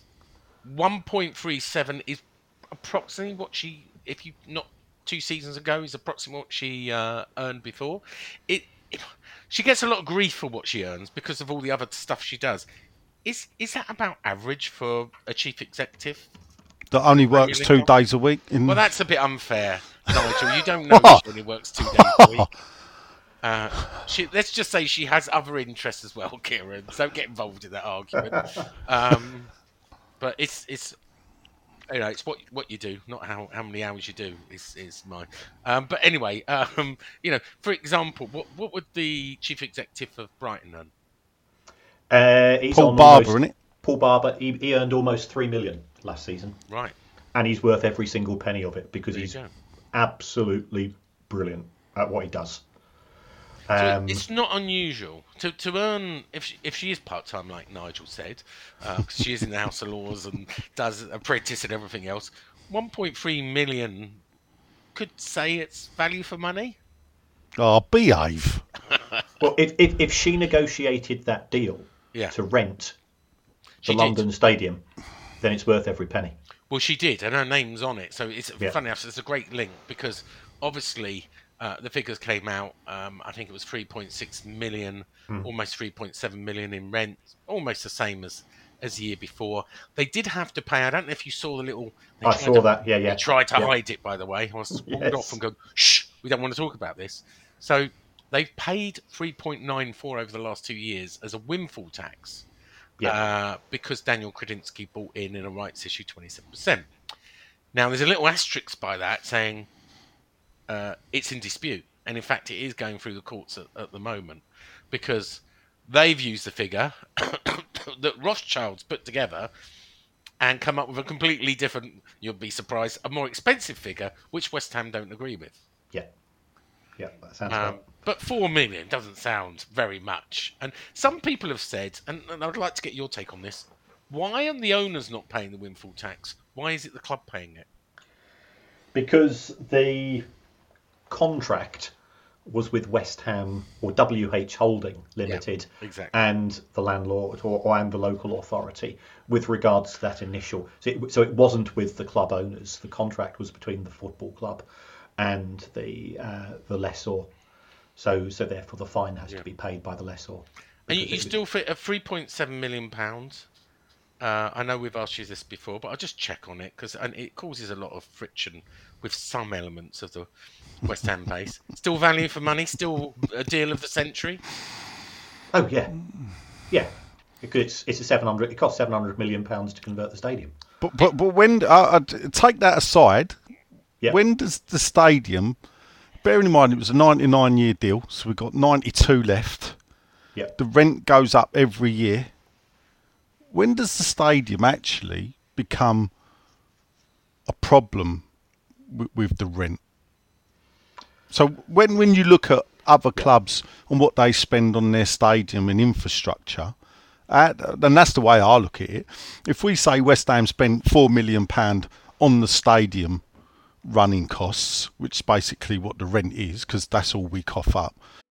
one point three seven is approximately what she, if you not two seasons ago, is approximately what she uh, earned before. It, it she gets a lot of grief for what she earns because of all the other stuff she does. Is is that about average for a chief executive? That only works two days a week. In... Well, that's a bit unfair, Nigel. You don't know What? she only works two days a week. Uh, she, let's just say she has other interests as well, Kieran. Don't get involved in that argument. Um, but it's it's you know it's what what you do, not how, how many hours you do. Is is mine. Um, but anyway, um, you know, for example, what what would the chief executive of Brighton earn? Uh, he's Paul on Barber, almost, innit? Paul Barber. He, he earned almost three million last season, Right. and he's worth every single penny of it because There you he's go. absolutely brilliant at what he does. So Um, it's not unusual to, to earn if she, if she is part time, like Nigel said, because she is in the House of Lords and does apprentice and everything else. One point three million could say it's value for money. Oh, behave. well, if, if if she negotiated that deal Yeah. to rent She the did. London Stadium, then it's worth every penny. Well, she did, and her name's on it. So it's Yeah. funny enough. It's a great link because obviously uh, the figures came out. Um, I think it was three point six million, Hmm. almost three point seven million in rent, almost the same as as the year before. They did have to pay. I don't know if you saw the little. they I tried saw to- that. Yeah, yeah. They tried to Yeah. hide it, by the way. I was pulled Yes. off and go, shh, we don't want to talk about this. So they've paid three point nine four over the last two years as a windfall tax. Yeah. Uh, because Daniel Kredinsky bought in in a rights issue twenty-seven percent. Now, there's a little asterisk by that saying uh, it's in dispute. And in fact, it is going through the courts at, at the moment because they've used the figure that Rothschilds put together and come up with a completely different, you'll be surprised, a more expensive figure, which West Ham don't agree with. Yeah. Yeah, that sounds Um, right. but four million doesn't sound very much. And some people have said, and, and I'd like to get your take on this, why are the owners not paying the windfall tax? Why is it the club paying it? Because the contract was with West Ham or W H Holding Limited, Yeah, exactly. and the landlord or, or and the local authority with regards to that initial. So it, so it wasn't with the club owners. The contract was between the football club and the uh, the lessor. So so therefore the fine has Yeah. to be paid by the lessor. And you, because you it was- still fit at three point seven million pounds. Uh, I know we've asked you this before, but I'll just check on it because it causes a lot of friction with some elements of the West Ham base. Still value for money, still a deal of the century. Oh yeah, yeah. Because it's it's a seven hundred. It costs seven hundred million pounds to convert the stadium. But but but when uh, I'd take that aside, Yeah. when does the stadium? Bearing in mind it was a ninety-nine year deal, so we've got ninety-two left. Yeah. The rent goes up every year. When does the stadium actually become a problem with, with the rent? So when when you look at other clubs and what they spend on their stadium and infrastructure, uh, and that's the way I look at it. If we say West Ham spent four million pound on the stadium running costs, which is basically what the rent is, because that's all we cough up.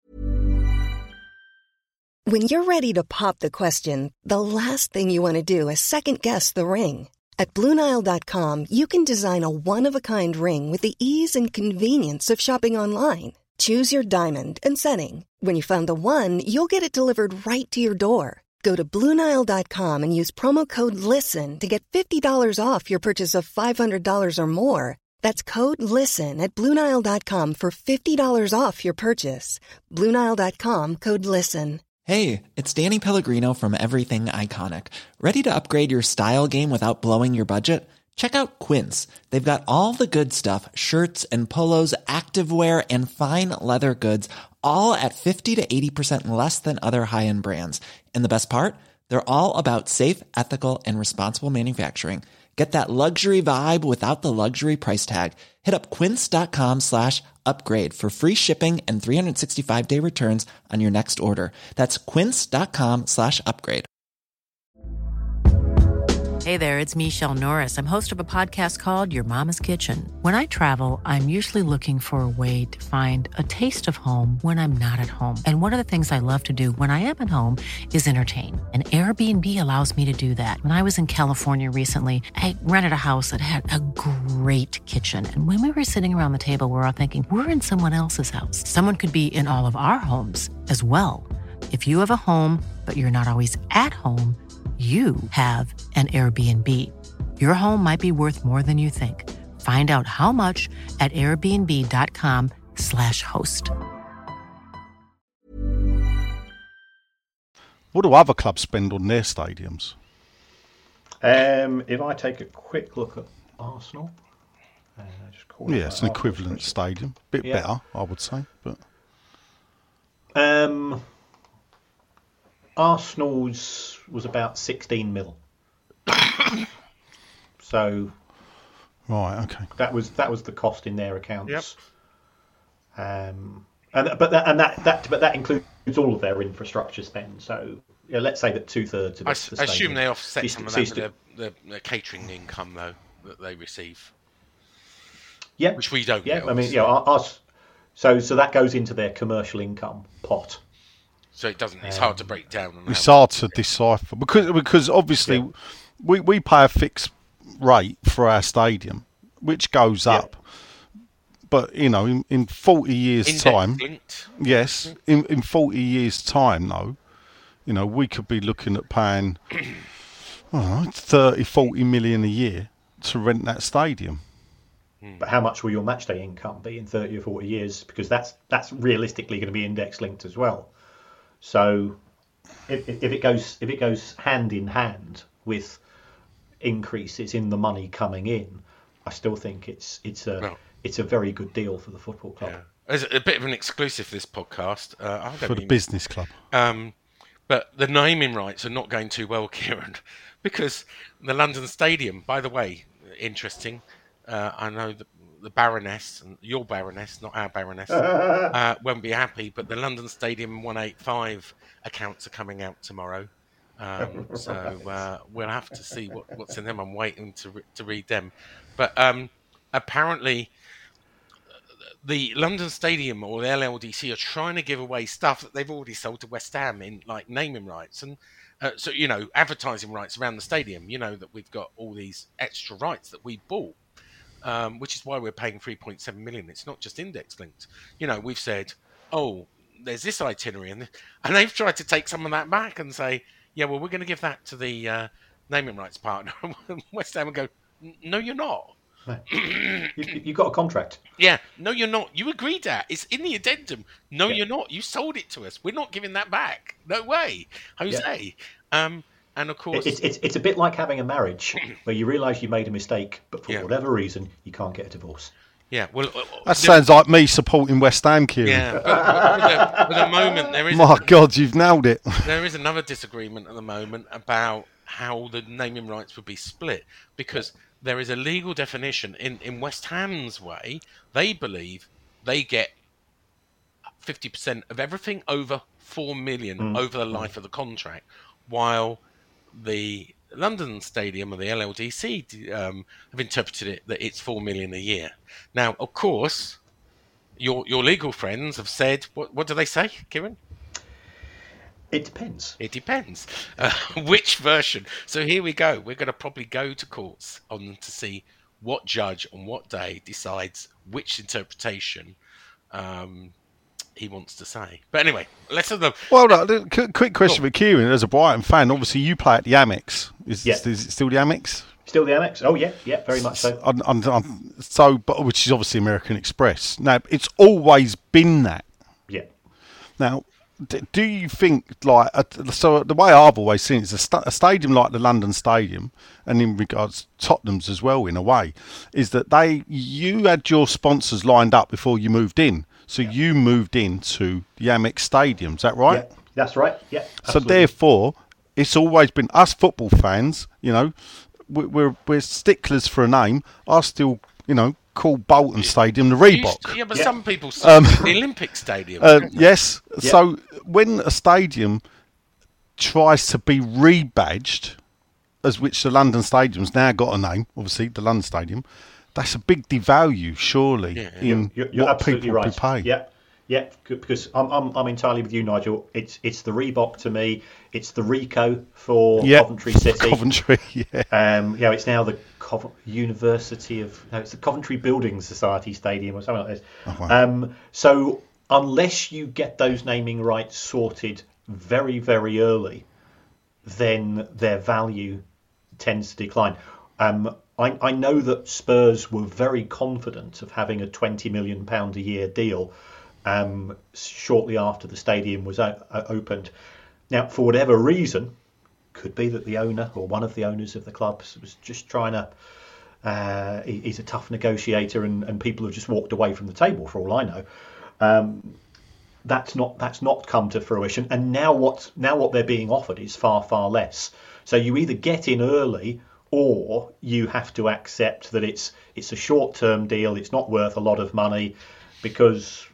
When you're ready to pop the question, the last thing you want to do is second-guess the ring. At Blue Nile dot com, you can design a one-of-a-kind ring with the ease and convenience of shopping online. Choose your diamond and setting. When you find the one, you'll get it delivered right to your door. Go to Blue Nile dot com and use promo code LISTEN to get fifty dollars off your purchase of five hundred dollars or more. That's code LISTEN at Blue Nile dot com for fifty dollars off your purchase. Blue Nile dot com, code LISTEN. Hey, it's Danny Pellegrino from Everything Iconic. Ready to upgrade your style game without blowing your budget? Check out Quince. They've got all the good stuff, shirts and polos, activewear, and fine leather goods, all at fifty to eighty percent less than other high-end brands. And the best part? They're all about safe, ethical, and responsible manufacturing. Get that luxury vibe without the luxury price tag. Hit up quince.com slash upgrade for free shipping and three sixty-five day returns on your next order. That's quince.com slash upgrade. Hey there, it's Michelle Norris. I'm host of a podcast called Your Mama's Kitchen. When I travel, I'm usually looking for a way to find a taste of home when I'm not at home. And one of the things I love to do when I am at home is entertain. And Airbnb allows me to do that. When I was in California recently, I rented a house that had a great kitchen. And when we were sitting around the table, we were all thinking, we're in someone else's house. Someone could be in all of our homes as well. If you have a home, but you're not always at home, you have an Airbnb. Your home might be worth more than you think. Find out how much at airbnb.com slash host. What do other clubs spend on their stadiums? Um, if I take a quick look at Arsenal, uh, just call it Yeah, it's an Arsenal equivalent spreadsheet. stadium. Bit Yeah. better, I would say. But Um, Arsenal's was about sixteen mil. So right, okay. that was that was the cost in their accounts. Um, and but that and that, that but that includes all of their infrastructure spend. So yeah, let's say that two thirds of I, it. s- I assume they offset Ceased- some of ceased that with to- their, their, their catering income, though, that they receive, Yeah, which we don't yeah. get. I mean, obviously. yeah. Our, our, so so that goes into their commercial income pot. So it doesn't. It's hard to break down. On It's how- hard to decipher because because obviously Yeah. we, we pay a fixed rate for our stadium, which goes Yeah. up. But you know, in, in forty years' Index time, linked. yes, in in forty years' time, though, you know, we could be looking at paying, I don't know, thirty, forty million a year to rent that stadium. But how much will your matchday income be in thirty or forty years? Because that's that's realistically going to be index linked as well. So if, if it goes if it goes hand in hand with increases in the money coming in, I still think it's it's a Well- it's a very good deal for the football club. Yeah. As a bit of an exclusive for this podcast, uh, I'm For going the to business club. um, But the naming rights are not going too well, Kieran, because the London Stadium, by the way, interesting. Uh, I know the, the Baroness, and your Baroness, not our Baroness, uh, won't be happy, but the London Stadium one eighty-five accounts are coming out tomorrow. Um, so uh, we'll have to see what, what's in them. I'm waiting to re- to read them. But um, apparently the London Stadium or the L L D C are trying to give away stuff that they've already sold to West Ham in like naming rights and uh, so you know advertising rights around the stadium. You know that we've got all these extra rights that we bought, um, which is why we're paying three point seven million. It's not just index linked. You know, we've said, oh, there's this itinerary, and and they've tried to take some of that back and say, yeah, well, we're going to give that to the uh, naming rights partner. West Ham would go, no, you're not. No. you, you got a contract. Yeah, no, you're not. You agreed that. It's in the addendum. No, yeah. You're not. You sold it to us. We're not giving that back. No way, Jose. Yeah. Um, and of course, it's, it's it's a bit like having a marriage where you realise you made a mistake, but for yeah. whatever reason, you can't get a divorce. Yeah, well, uh, that the, sounds like me supporting West Ham, Kieran. Yeah, but, but with, a, with a moment, there is. My a, God, you've nailed it. There is another disagreement at the moment about how the naming rights would be split, because there is a legal definition in, in West Ham's way. They believe they get fifty percent of everything over four million mm. over the life of the contract, while the London Stadium or the L L D C um, have interpreted it that it's four million a year. Now, of course, your your legal friends have said, what, what do they say, Kieran? It depends. It depends. Uh, which version? So here we go. We're going to probably go to courts on to see what judge on what day decides which interpretation um, he wants to say. But anyway, let's have the. Well, no, quick question for Kieran. As a Brighton fan, obviously you play at the Amex. Is, yeah. is it still the Amex? Still the Amex? Oh yeah, yeah, very much so. I'm, I'm, I'm, so, but which is obviously American Express. Now, it's always been that. Yeah. Now. Do you think, like, so the way I've always seen it is a, st- a stadium like the London Stadium, and in regards to Tottenham's as well, in a way, is that they you had your sponsors lined up before you moved in. So yeah. you moved into the Amex Stadium, is that right? Yeah, that's right, yeah. Absolutely. So therefore, it's always been, us football fans, you know, we're, we're, we're sticklers for a name, I still, you know, call Bolton Stadium the Reebok. Yeah, but yeah. some people say um, the Olympic Stadium. Uh, yes. Yeah. So when a stadium tries to be rebadged, as which the London Stadium's now got a name, obviously the London Stadium, that's a big devalue, surely, yeah, yeah. in you're, you're what people right. pay. Yeah, yeah. Because I'm, I'm I'm entirely with you, Nigel. It's it's the Reebok to me. It's the Rico for yeah, Coventry City. Coventry, yeah. Um, you know, it's now the Co- University of no, it's the Coventry Building Society Stadium or something like this. Oh, wow. Um, so unless you get those naming rights sorted very very early, then their value tends to decline. Um, I, I know that Spurs were very confident of having a twenty million pounds a year deal um, shortly after the stadium was o- opened. Now, for whatever reason, could be that the owner or one of the owners of the club was just trying to, uh, he, he's a tough negotiator and, and people have just walked away from the table for all I know. Um, that's not that's not come to fruition. And now what, now what they're being offered is far, far less. So you either get in early or you have to accept that it's it's a short-term deal. It's not worth a lot of money because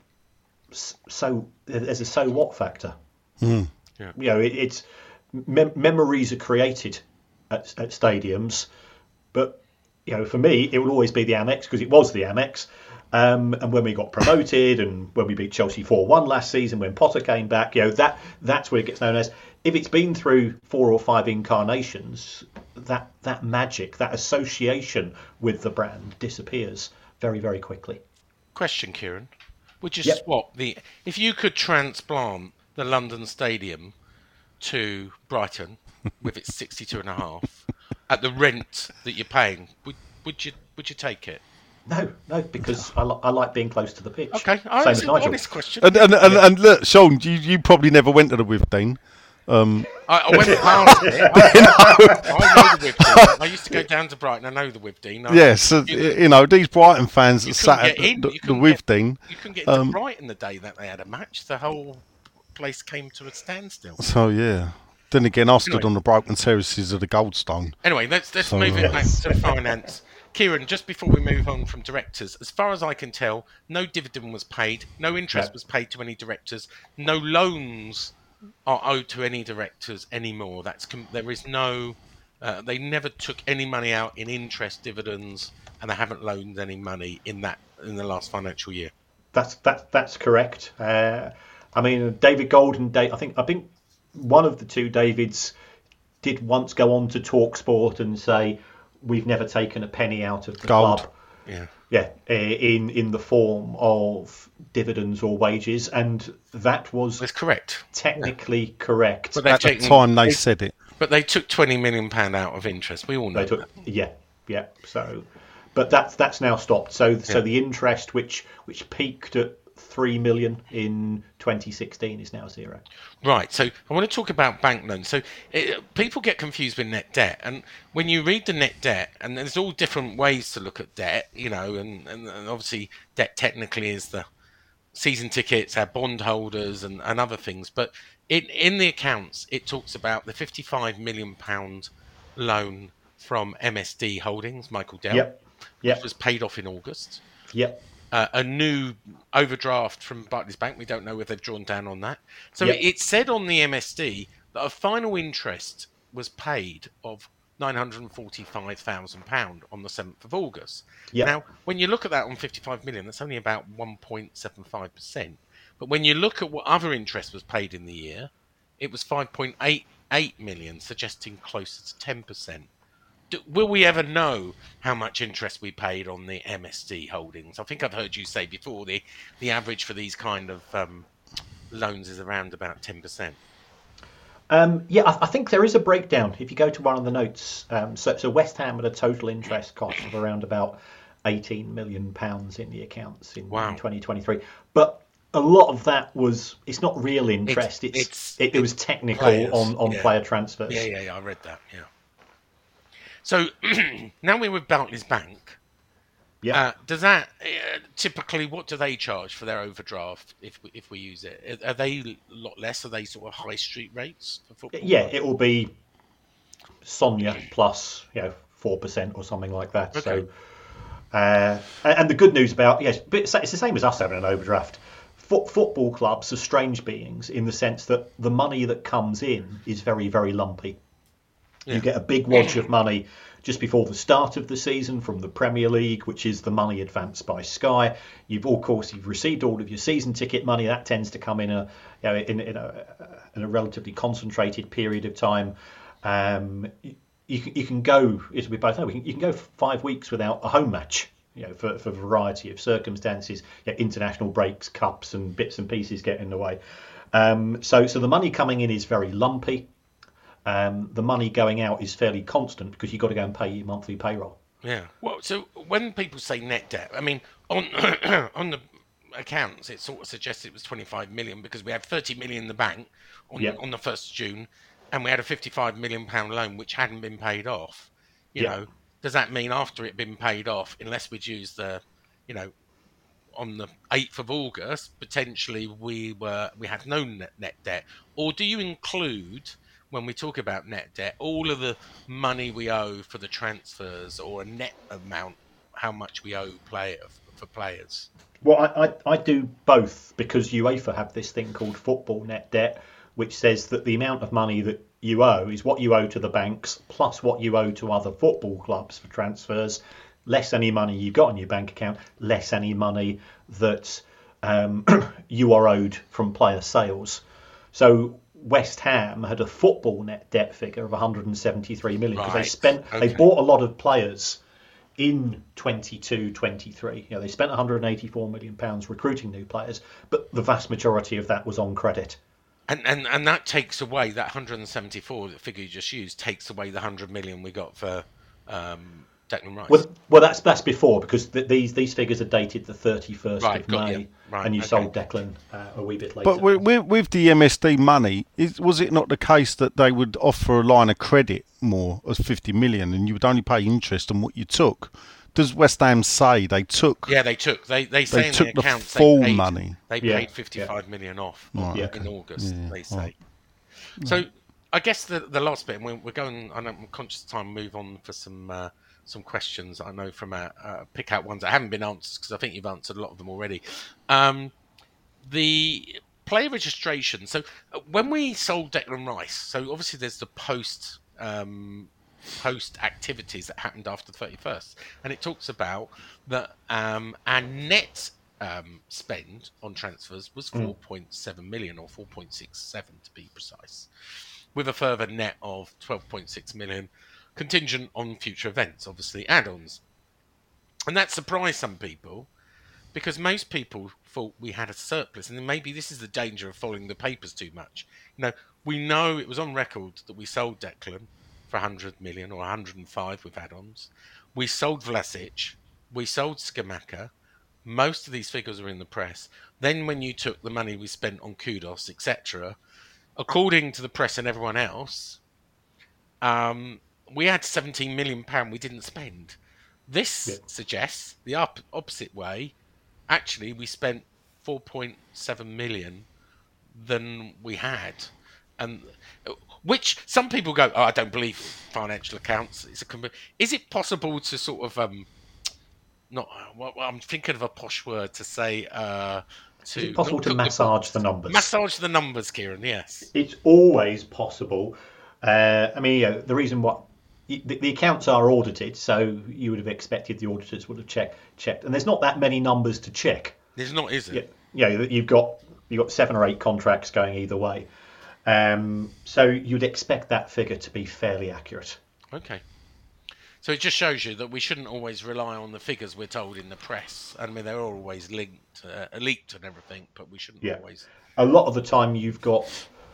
so there's a so what factor. Mm. Yeah. You know, it, it's mem- memories are created at, at stadiums, but you know, for me, it will always be the Amex because it was the Amex. Um, and when we got promoted, and when we beat Chelsea four one last season, when Potter came back, you know that that's where it gets known as. If it's been through four or five incarnations, that that magic, that association with the brand disappears very, very quickly. Question, Kieran. Would you yep. swap the... If you could transplant the London Stadium to Brighton with its sixty-two and a half at the rent that you're paying, would would you would you take it? No, no, because I, li- I like being close to the pitch. Okay, Same as an Nigel. honest question. And and, and, and look, Sean, you, you probably never went to the Withdean. Um, I, I went past it. I, I know the Withdean. I used to go down to Brighton. I know the Withdean. Yes, you, you know, these Brighton fans that sat at the, the, the Withdean. You couldn't get into um, Brighton the day that they had a match. The whole place came to a standstill. So yeah. Then again, I stood anyway. on the broken terraces of the Goldstone. Anyway, let's let's so, move it uh, back to finance. Kieran, just before we move on from directors, as far as I can tell, no dividend was paid, no interest no. was paid to any directors, no loans are owed to any directors anymore. That's there is no, uh, they never took any money out in interest, dividends, and they haven't loaned any money in that in the last financial year. That's that's that's correct. Uh, I mean, David Gold and Dave, I think I think one of the two Davids did once go on to TalkSport and say, we've never taken a penny out of the Gold. club. Yeah, yeah, in in the form of dividends or wages, and that was that's correct. Technically yeah. correct. But at taken, the time they, they said it. But they took twenty million pound out of interest. We all know they took, that. Yeah, yeah. So, but that's that's now stopped. So, yeah. so the interest, which which peaked at three million in twenty sixteen, is now zero. Right. So I want to talk about bank loans. So it, people get confused with net debt, and when you read the net debt, and there's all different ways to look at debt, you know, and, and, and obviously debt technically is the season tickets, our bondholders, and, and other things. But in in the accounts, it talks about the fifty-five million pound loan from M S D Holdings, Michael Dell, yep. Yep. which was paid off in August. Yep. Uh, a new overdraft from Barclays Bank. We don't know whether they've drawn down on that. So yep. it said on the M S D that a final interest was paid of nine hundred forty-five thousand pounds on the seventh of August. Yep. Now, when you look at that on fifty-five million, that's only about one point seven five percent. But when you look at what other interest was paid in the year, it was five point eight eight million, suggesting closer to ten percent. Do, will we ever know how much interest we paid on the M S D holdings? I think I've heard you say before the, the average for these kind of um, loans is around about ten percent. Um, yeah, I, I think there is a breakdown. If you go to one of the notes, um, so, so West Ham had a total interest cost of around about eighteen million pounds in the accounts in, wow. in twenty twenty-three. But a lot of that was, it's not real interest, it's, it's, it's, it's it, it was technical players. on, on yeah. player transfers. Yeah, yeah, yeah, I read that, yeah. So now we're with Barclays Bank. Yeah. Uh, does that uh, typically, what do they charge for their overdraft if we, if we use it? Are they a lot less? Are they sort of high street rates for football? Yeah, it will be Sonia plus, you know, four percent or something like that. Okay. So, uh, and the good news about, yes, it's the same as us having an overdraft. Foot, football clubs are strange beings in the sense that the money that comes in is very, very lumpy. Yeah. You get a big wad of money just before the start of the season from the Premier League, which is the money advanced by Sky. You've, of course, you've received all of your season ticket money. That tends to come in a, you know, in, in a, in a relatively concentrated period of time. Um, you can you can go, as we both know, we can, you can go five weeks without a home match. You know, for, for a variety of circumstances, you know, international breaks, cups, and bits and pieces get in the way. Um, so, so the money coming in is very lumpy. Um, the money going out is fairly constant because you've got to go and pay your monthly payroll. Yeah. Well, so when people say net debt, I mean, on on the accounts, it sort of suggests it was twenty-five million because we had thirty million in the bank on yep. on the first of June, and we had a fifty-five million pound loan which hadn't been paid off. You yep. know, does that mean after it been paid off, unless we'd used the, you know, on the eighth of August, potentially we were we had no net, net debt, or do you include, when we talk about net debt, all of the money we owe for the transfers or a net amount, how much we owe player for players? Well, I, I, I do both because UEFA have this thing called football net debt, which says that the amount of money that you owe is what you owe to the banks plus what you owe to other football clubs for transfers, less any money you've got in your bank account, less any money that um, you are owed from player sales. So West Ham had a football net debt figure of one hundred seventy-three million because right. they spent okay. they bought a lot of players in twenty-two twenty-three. You know, they spent one hundred eighty-four million pounds recruiting new players, but the vast majority of that was on credit. And and and that takes away that one hundred seventy-four, the figure you just used, takes away the one hundred million we got for um, Declan Rice. Well, well, that's that's before because th- these these figures are dated the thirty-first right, of May, you. Right, and you okay. sold Declan uh, a wee bit later. But with, with, with the M S D money, is, was it not the case that they would offer a line of credit more as fifty million, and you would only pay interest on what you took? does West Ham say they took? Yeah, they took. They they say They in took the the accounts full they paid, money. They Yeah, paid fifty-five million off Right, in okay. August. Yeah, They say. right. So I guess the the last bit, and we're, we're going. I'm conscious of time. Move on for some uh, some questions. I know from our uh, pick out ones that haven't been answered because I think you've answered a lot of them already. Um, the player registration. So uh, when we sold Declan Rice, so obviously there's the post. Um, post activities that happened after the thirty-first, and it talks about that um, our net um, spend on transfers was four point seven million or four point six seven to be precise, with a further net of twelve point six million contingent on future events, obviously add-ons. And that surprised some people because most people thought we had a surplus, and then maybe this is the danger of following the papers too much. You know, we know it was on record that we sold Declan for one hundred million or one hundred five with add-ons. We sold Vlasic. We sold Scamacca. Most of these figures are in the press. Then when you took the money we spent on Kudos, et cetera, according to the press and everyone else, um, we had seventeen million pounds we didn't spend. This Yeah. suggests the op- opposite way. Actually, we spent four point seven million than we had. And which some people go, oh, I don't believe financial accounts. It's a com- is it possible to sort of um, not? Well, I'm thinking of a posh word to say. Uh, to Is it possible not to cook the massage books. the numbers? Massage the numbers, Kieran. Yes. It's always possible. Uh, I mean, you know, the reason what the, the accounts are audited, so you would have expected the auditors would have checked, checked, and there's not that many numbers to check. There's not, is it? Yeah, you know, you've got you've got seven or eight contracts going either way, um, so you'd expect that figure to be fairly accurate. Okay. So it just shows you that we shouldn't always rely on the figures we're told in the press. I mean, they're always linked, uh, leaked and everything, but we shouldn't Yeah. always. A lot of the time, you've got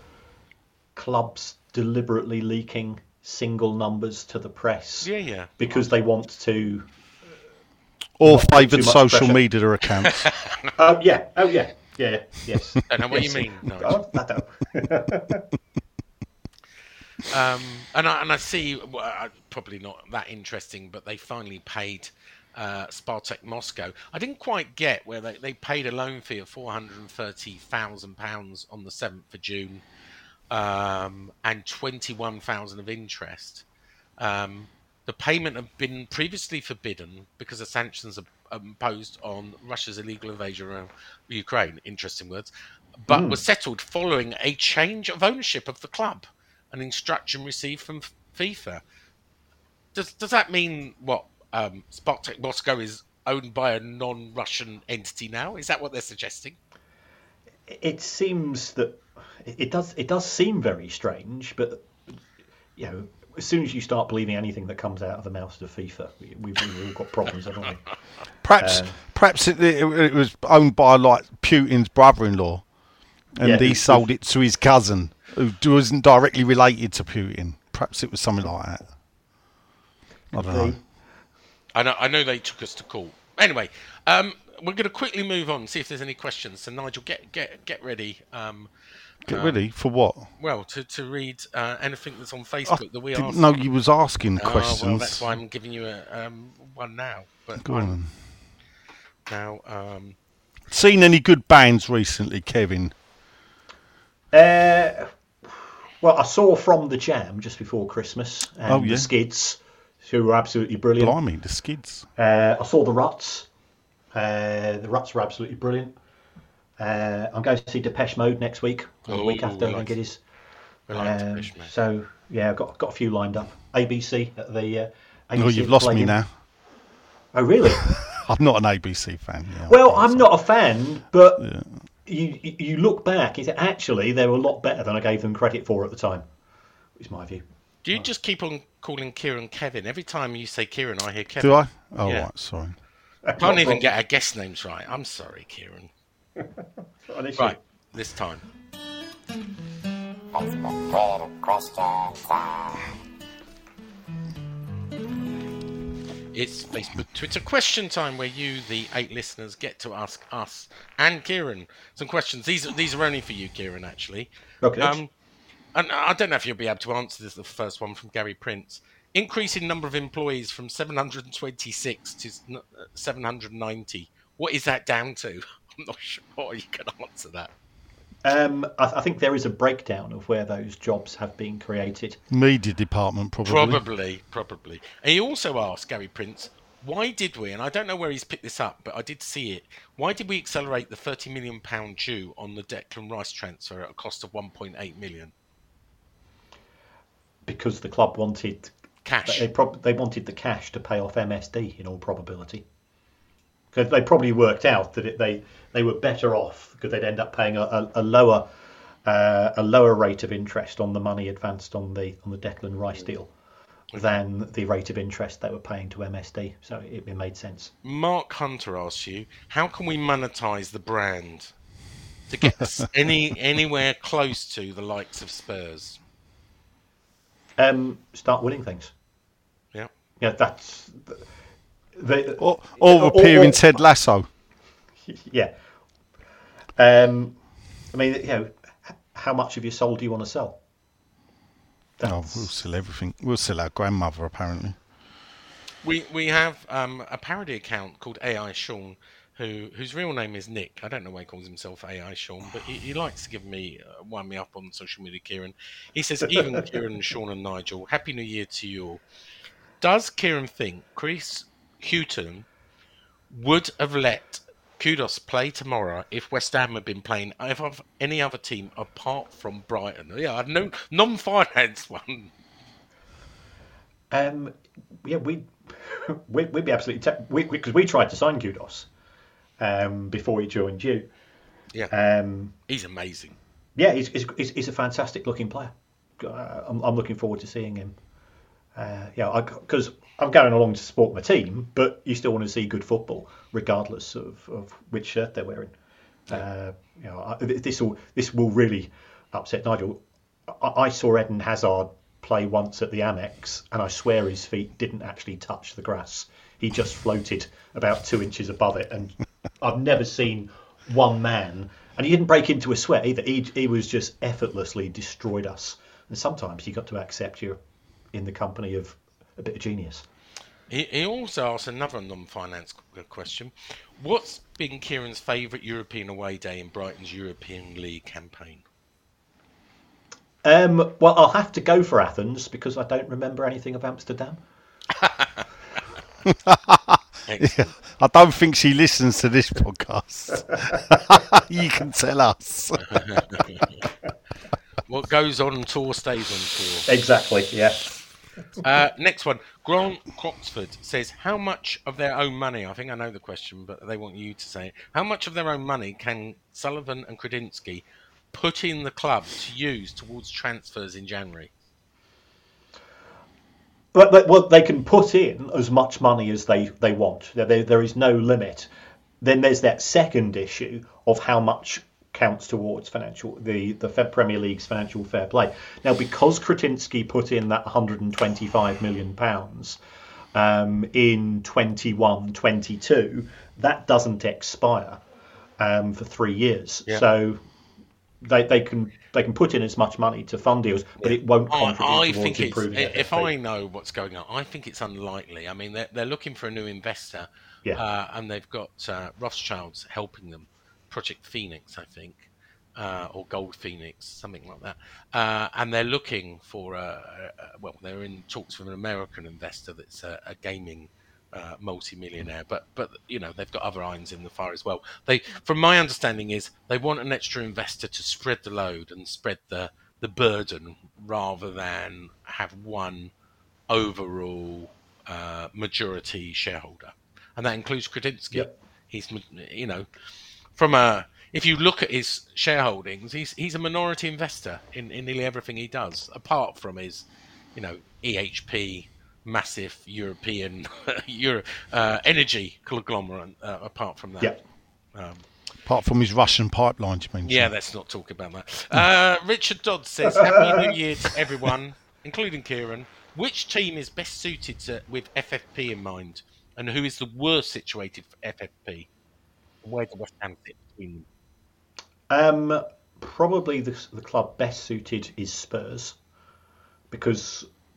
clubs deliberately leaking single numbers to the press Yeah, yeah. because they want to. Or Not favoured too much social pressure. media accounts. Oh yeah, oh yeah, yeah, yes. I don't know what Yes. you mean. No. Oh, I don't. Um, and I and I see, well, uh, probably not that interesting, but they finally paid uh, Spartak Moscow. I didn't quite get where they, they paid a loan fee of four hundred thirty thousand pounds on the seventh of June um, and twenty-one thousand of interest. Um, the payment had been previously forbidden because of sanctions imposed on Russia's illegal invasion of Ukraine, interesting words, but Mm. was settled following a change of ownership of the club. An instruction received from FIFA. Does does that mean what? Um, Spartak Moscow is owned by a non-Russian entity now? Is that what they're suggesting? It seems that it does. It does seem very strange, but you know, as soon as you start believing anything that comes out of the mouth of FIFA, we, we've, we've all got problems, haven't we? Perhaps, Um, perhaps it, it, it was owned by like Putin's brother-in-law, and Yeah, he who- sold it to his cousin, who wasn't directly related to Putin. Perhaps it was something like that. I don't know. I know. I know they took us to court. Anyway, um, we're going to quickly move on. See if there's any questions. So Nigel, get get get ready. Um, Get um, ready for what? Well, to to read uh, anything that's on Facebook that we Didn't asked. know you was asking Oh, questions. well, that's why I'm giving you a um, one now. But Go I'm on. now. Um, Seen any good bands recently, Kevin? Uh, well, I saw From the Jam just before Christmas, and Oh, yeah. the Skids, who were absolutely brilliant. Blimey, the Skids. Uh, I saw the Ruts. Uh, the Ruts were absolutely brilliant. Uh, I'm going to see Depeche Mode next week, or the Oh, week after, I nice. think it is. I like Um, Depeche Mode. So yeah, I've got got a few lined up. A B C at the. Uh, A B C Oh, you've at lost me Palladium. now. Oh really? I'm not an A B C fan. Yeah, Well, I I'm can't not a fan, but Yeah. you you you look back, is actually they were a lot better than I gave them credit for at the time. Is my view. do you just keep on calling Kieran Kevin? Every time you say Kieran, I hear say. Kevin. Do I? Oh, Yeah. right, sorry. Can't even get our guest names right. I'm sorry, Kieran. Right, this time. It's Facebook, Twitter question time, where you, the eight listeners, get to ask us and Kieran some questions. These are these are only for you, Kieran. Actually, Okay. um, and I don't know if you'll be able to answer this. The first one from Gary Prince. increase in number of employees from seven hundred twenty-six to seven hundred ninety. What is that down to? I'm not sure you can answer that. Um, I, I think there is a breakdown of where those jobs have been created. Media department, probably. Probably, probably. And he also asked, Gary Prince, why did we, and I don't know where he's picked this up, but I did see it, why did we accelerate the thirty million pounds due on the Declan Rice transfer at a cost of one point eight million? Because the club wanted cash. They, prob- they wanted the cash to pay off M S D, in all probability. Because they probably worked out that it, they they were better off because they'd end up paying a, a, a lower uh, a lower rate of interest on the money advanced on the on the Declan Rice deal than the rate of interest they were paying to M S D. So it, it made sense. Mark Hunter asks you, how can we monetize the brand to get us any anywhere close to the likes of Spurs? Um, start winning things. Yeah, yeah, that's. The, or, or appearing Ted Lasso. Yeah. Um, I mean, you know, how much of your soul do you want to sell? That's... Oh, we'll sell everything. We'll sell our grandmother, apparently. We we have um, a parody account called A I Sean, who whose real name is Nick. I don't know why he calls himself A I Sean, but he, he likes to give me uh, wind me up on social media. Kieran, he says, even Kieran, Sean, and Nigel, Happy New Year to you all. Does Kieran think Chris Hughton would have let Kudos play tomorrow if West Ham had been playing any other team apart from Brighton? Yeah, I've no non-finance one. Um, yeah, we we'd, we'd be absolutely because te- we, we, we tried to sign Kudos um, before he joined you. Yeah, um, he's amazing. Yeah, he's he's, he's a fantastic looking player. Uh, I'm, I'm looking forward to seeing him. Uh, yeah, because I'm going along to support my team, but you still want to see good football, regardless of, of which shirt they're wearing. Yeah. Uh, you know, I, this will this will really upset Nigel. I, I saw Eden Hazard play once at the Amex, and I swear his feet didn't actually touch the grass. He just floated about two inches above it, and I've never seen one man. And he didn't break into a sweat either. He he was just effortlessly destroyed us. And sometimes you got to accept you're in the company of a bit of genius. He, he also asked another non-finance question. What's been Kieran's favourite European away day in Brighton's European League campaign? Um, well, I'll have to go for Athens because I don't remember anything of Amsterdam. Yeah, I don't think she listens to this podcast. You can tell us. What goes on tour stays on tour. Exactly, yeah. Uh, next one. Grant Croxford says, how much of their own money, I think I know the question, but they want you to say it. How much of their own money can Sullivan and Kredinsky put in the club to use towards transfers in January? But, well, they can put in as much money as they, they want. There, there is no limit. Then there's that second issue of how much counts towards financial the, the Premier League's financial fair play. Now, because Kretinsky put in that one hundred twenty-five million pounds um, in twenty-one twenty-two, that doesn't expire um, for three years. Yeah. So they they can they can put in as much money to fund deals, but it won't contribute I, I towards think improving it's, it. If I know what's going on, I think it's unlikely. I mean, they're, they're looking for a new investor, yeah. uh, and they've got uh, Rothschilds helping them. Project Phoenix, I think, uh, or Gold Phoenix, something like that. Uh, and they're looking for a, a, well, they're in talks with an American investor that's a, a gaming uh, multi-millionaire, but but you know they've got other irons in the fire as well. They, from my understanding, is they want an extra investor to spread the load and spread the the burden rather than have one overall uh, majority shareholder, and that includes Kredinsky. Yep. He's, you know. From a, if you look at his shareholdings, he's he's a minority investor in, in nearly everything he does, apart from his, you know, E H P, massive European Euro, uh, energy conglomerate. Uh, apart from that, yeah. Um, apart from his Russian pipelines, you mean? Yeah, let's not talk about that. Uh, Richard Dodd says, "Happy New Year to everyone, including Kieran. Which team is best suited to, with F F P in mind, and who is the worst situated for F F P?" Where do West Ham fit between them? Um, probably the, the club best suited is Spurs, because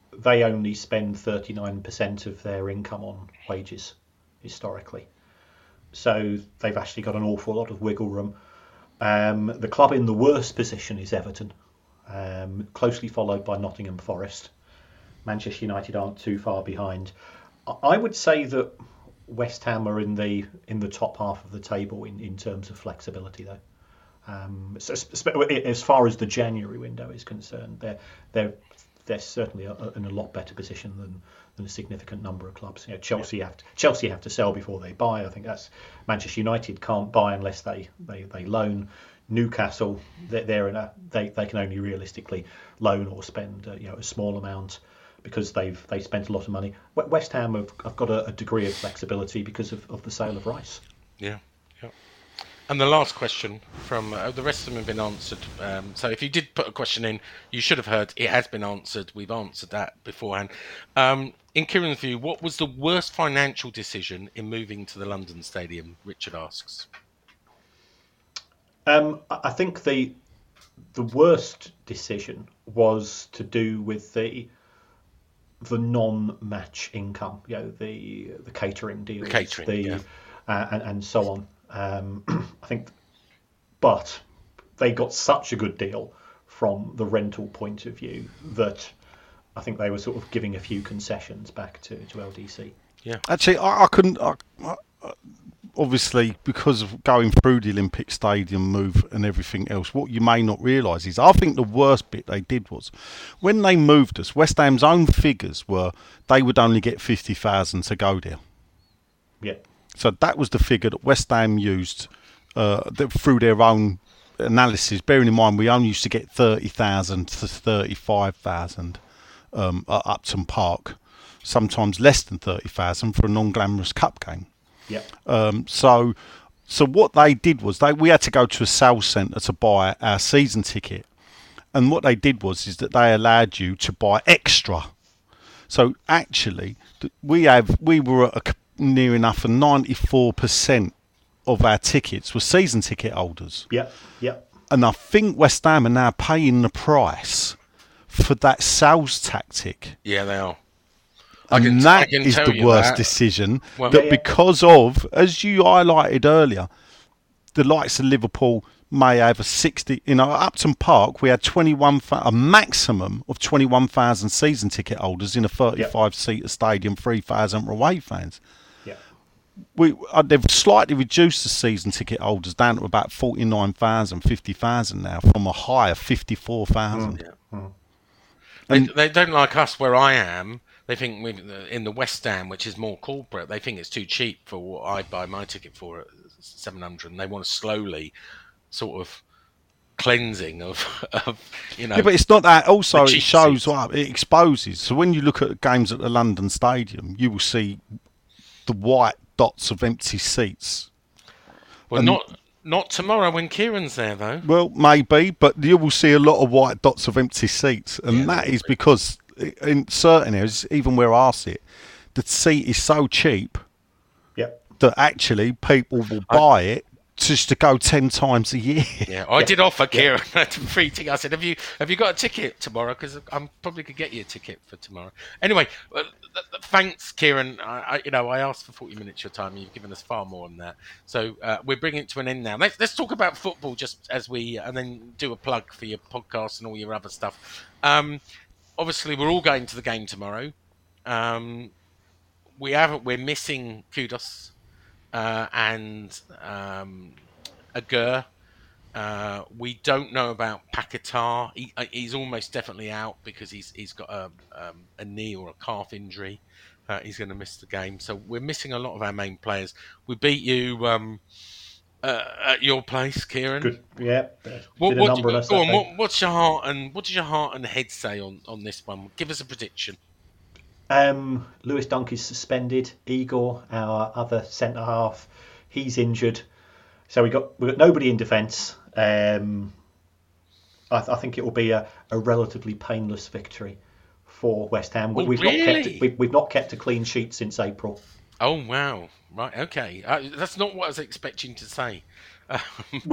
they only spend thirty-nine percent of their income on wages historically. So they've actually got an awful lot of wiggle room. Um, the club in the worst position is Everton, um, closely followed by Nottingham Forest. Manchester United aren't too far behind. I would say that West Ham are in the in the top half of the table in, in terms of flexibility, though. Um, so, as far as the January window is concerned, they're they're they're certainly in a lot better position than, than a significant number of clubs. You know, Chelsea yeah. have to, Chelsea have to sell before they buy. I think that's Manchester United can't buy unless they, they, they loan. Newcastle, they're, they're in a, they they can only realistically loan or spend uh, you know a small amount because they've they spent a lot of money. West Ham have, have got a, a degree of flexibility because of, of the sale of Rice. Yeah, yeah. And the last question from uh, the rest of them have been answered. Um, so if you did put a question in, you should have heard it has been answered. We've answered that beforehand. Um, in Kieran's view, what was the worst financial decision in moving to the London Stadium? Richard asks. Um, I think the the worst decision was to do with the the non-match income, you know, the the catering deals, the, catering, the yeah. uh, and, and so on. Um, I think, but they got such a good deal from the rental point of view that I think they were sort of giving a few concessions back to, to L D C. Yeah, actually, I, I couldn't. I, I, obviously, because of going through the Olympic Stadium move and everything else, what you may not realise is I think the worst bit they did was when they moved us, West Ham's own figures were they would only get fifty thousand to go there. Yeah. So that was the figure that West Ham used uh, through their own analysis, bearing in mind we only used to get thirty thousand to thirty-five thousand um, at Upton Park, sometimes less than thirty thousand for a non-glamorous cup game. Yeah. Um, so, so what they did was they we had to go to a sales centre to buy our season ticket, and what they did was is that they allowed you to buy extra. So actually, we have we were at a, near enough a ninety-four percent of our tickets were season ticket holders. Yeah. Yeah. And I think West Ham are now paying the price for that sales tactic. Yeah, they are. And can, that is the worst that. decision. Well, that yeah, yeah. because of, as you highlighted earlier, the likes of Liverpool may have a sixty. You know, at Upton Park we had twenty-one, a maximum of twenty-one thousand season ticket holders in a thirty-five seater stadium, three thousand away fans. Yeah. We uh, they've slightly reduced the season ticket holders down to about forty-nine thousand, fifty thousand now, from a high of fifty-four thousand. Mm. Yeah. Mm. They, they don't like us where I am. They think we, in the West Ham, which is more corporate, they think it's too cheap for what I buy my ticket for at seven hundred, and they want to slowly sort of cleansing of, of you know. Yeah, but it's not that. Also, the it shows up, it exposes. So when you look at games at the London Stadium, you will see the white dots of empty seats. Well, And- not not tomorrow when Kieran's there, though. Well, maybe, but you will see a lot of white dots of empty seats, and Yeah, that is because in certain areas, even where I sit, the seat is so cheap Yeah. that actually people will buy it just to go ten times a year. Yeah, I Yeah. did offer Kieran a free ticket. I said, "Have you have you got a ticket tomorrow? Because I'm probably could get you a ticket for tomorrow." Anyway, uh, th- th- thanks, Kieran. I, I, you know, I asked for forty minutes of your time. You've given us far more than that. So uh, we're bringing it to an end now. Let's let's talk about football just as we, and then do a plug for your podcast and all your other stuff. Um, obviously, we're all going to the game tomorrow. Um, we haven't. We're missing Kudos. Uh, and um, Agur. Uh, we don't know about Paquetá. He, uh, he's almost definitely out because he's he's got a, um, a knee or a calf injury. Uh, he's going to miss the game. So we're missing a lot of our main players. We beat you um, uh, at your place, Kieran. Good. Yeah. What, Did a what, number on us go that on. day. What, what's your heart and what does your heart and head say on, on this one? Give us a prediction. Um, Lewis Dunk is suspended. Igor, our other centre half, he's injured. So we got we got nobody in defence. Um, I, th- I think it will be a, a relatively painless victory for West Ham. We, Oh, we've really? not kept we, we've not kept a clean sheet since April. Oh wow! Right, okay. Uh, that's not what I was expecting to say. I,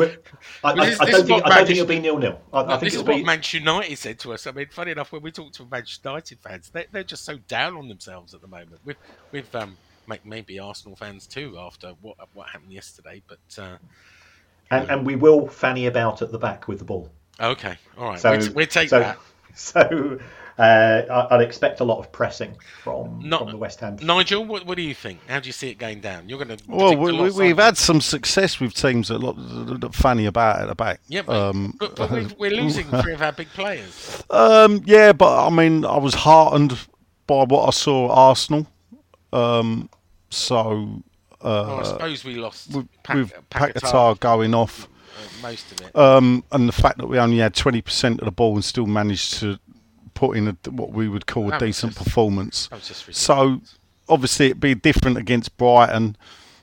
I, this, I this don't is think, what I don't think Manchester- it'll be nil-nil. I, I No, think this is it'll what be, Manchester United said to us. I mean, funny enough, when we talk to Manchester United fans, they, they're just so down on themselves at the moment. With, with um, maybe Arsenal fans too after what what happened yesterday. But uh, and, and we will fanny about at the back with the ball. okay, all right, So we'll, we'll take so, that. So uh, I- I'd expect a lot of pressing from, Not- from the West Ham. Nigel, what, what do you think? How do you see it going down? You're going to Well, we, we, we've had some success with teams that look that fanny about at the back. yeah, but, um, but, but we've, we're losing three of our big players. Um, yeah, but I mean, I was heartened by what I saw at Arsenal. Um, so uh, Well, I suppose we lost with, Pac- with Paquetá, Paquetá going off, uh, most of it. um, and the fact that we only had twenty percent of the ball and still managed to put in a, what we would call a That was decent just- performance. That was just ridiculous. So obviously it'd be different against Brighton.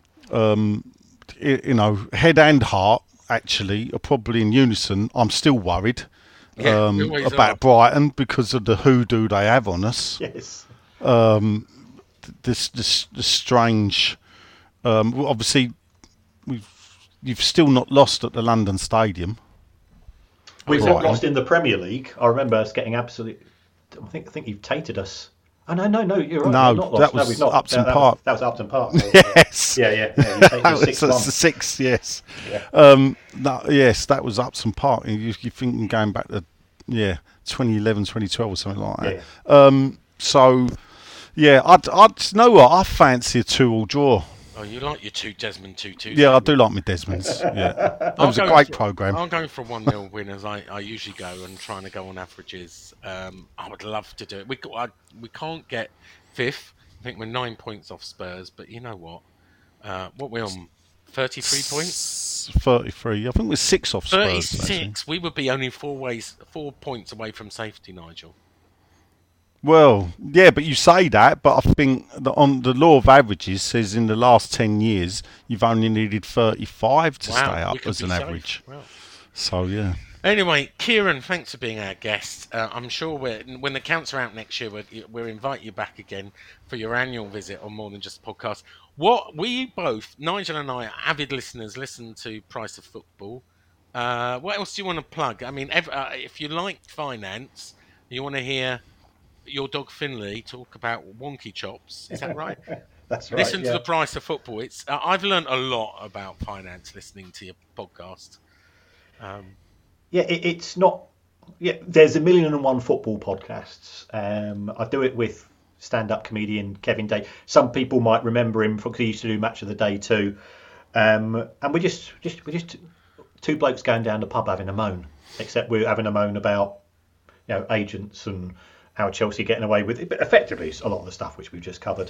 Um, i you know, head and heart actually are probably in unison. I'm still worried Yeah, um, we always about are. Brighton because of the hoodoo they have on us. Yes. Um, this, this, this strange. Um, well, obviously, we've you've still not lost at the London Stadium. We've Right. not lost in the Premier League. I remember us getting absolute. I think I think you've tated us. Oh no, no, no! You're right. No, we've not lost. that no, was we've not. Upton that, that Park. Was, that was Upton Park. Yes. Yeah, yeah. yeah. You tated That us was six that's one. the sixth, yes. Yeah. Um, no, yes, that was Upton Park. And you, you're thinking going back to, yeah, twenty eleven, twenty twelve or something like that. Yeah. Um, so, yeah, I'd, I'd you know what, I fancy a two-all draw. Oh, you like your two Desmond Tutus? Yeah, I do like my Desmonds. Yeah, that I'm was a going great for- programme. I'm going for a one nil win as I, I usually go and trying to go on averages. Um, I would love to do it. We ca- I, we can't get fifth. I think we're nine points off Spurs, but you know what? Uh, what we're on thirty-three points. thirty-three. I think we're six off Spurs. actually. thirty-six. We would be only four ways, four points away from safety, Nigel. Well, yeah, but you say that, but I think that on the law of averages says in the last ten years you've only needed thirty-five to Wow, stay we up could as be an safe. average. Wow. So yeah. Anyway, Kieran, thanks for being our guest. Uh, I'm sure we're, when the counts are out next year, we'll, we'll invite you back again for your annual visit on More Than Just a Podcast. What we both, Nigel and I, avid listeners, listen to Price of Football. Uh, what else do you want to plug? I mean, ev- uh, if you like finance, you want to hear your dog Finley talk about wonky chops. Is that right? That's right. Listen yeah. to the Price of Football. It's uh, I've learned a lot about finance listening to your podcast. Um, Yeah, it, it's not. Yeah, there's a million and one football podcasts. Um, I do it with stand-up comedian Kevin Day. Some people might remember him because he used to do Match of the Day too. Um, and we just, just, we're just two blokes going down the pub having a moan. Except we're having a moan about, you know, agents and how Chelsea are getting away with it. But effectively, it's a lot of the stuff which we've just covered.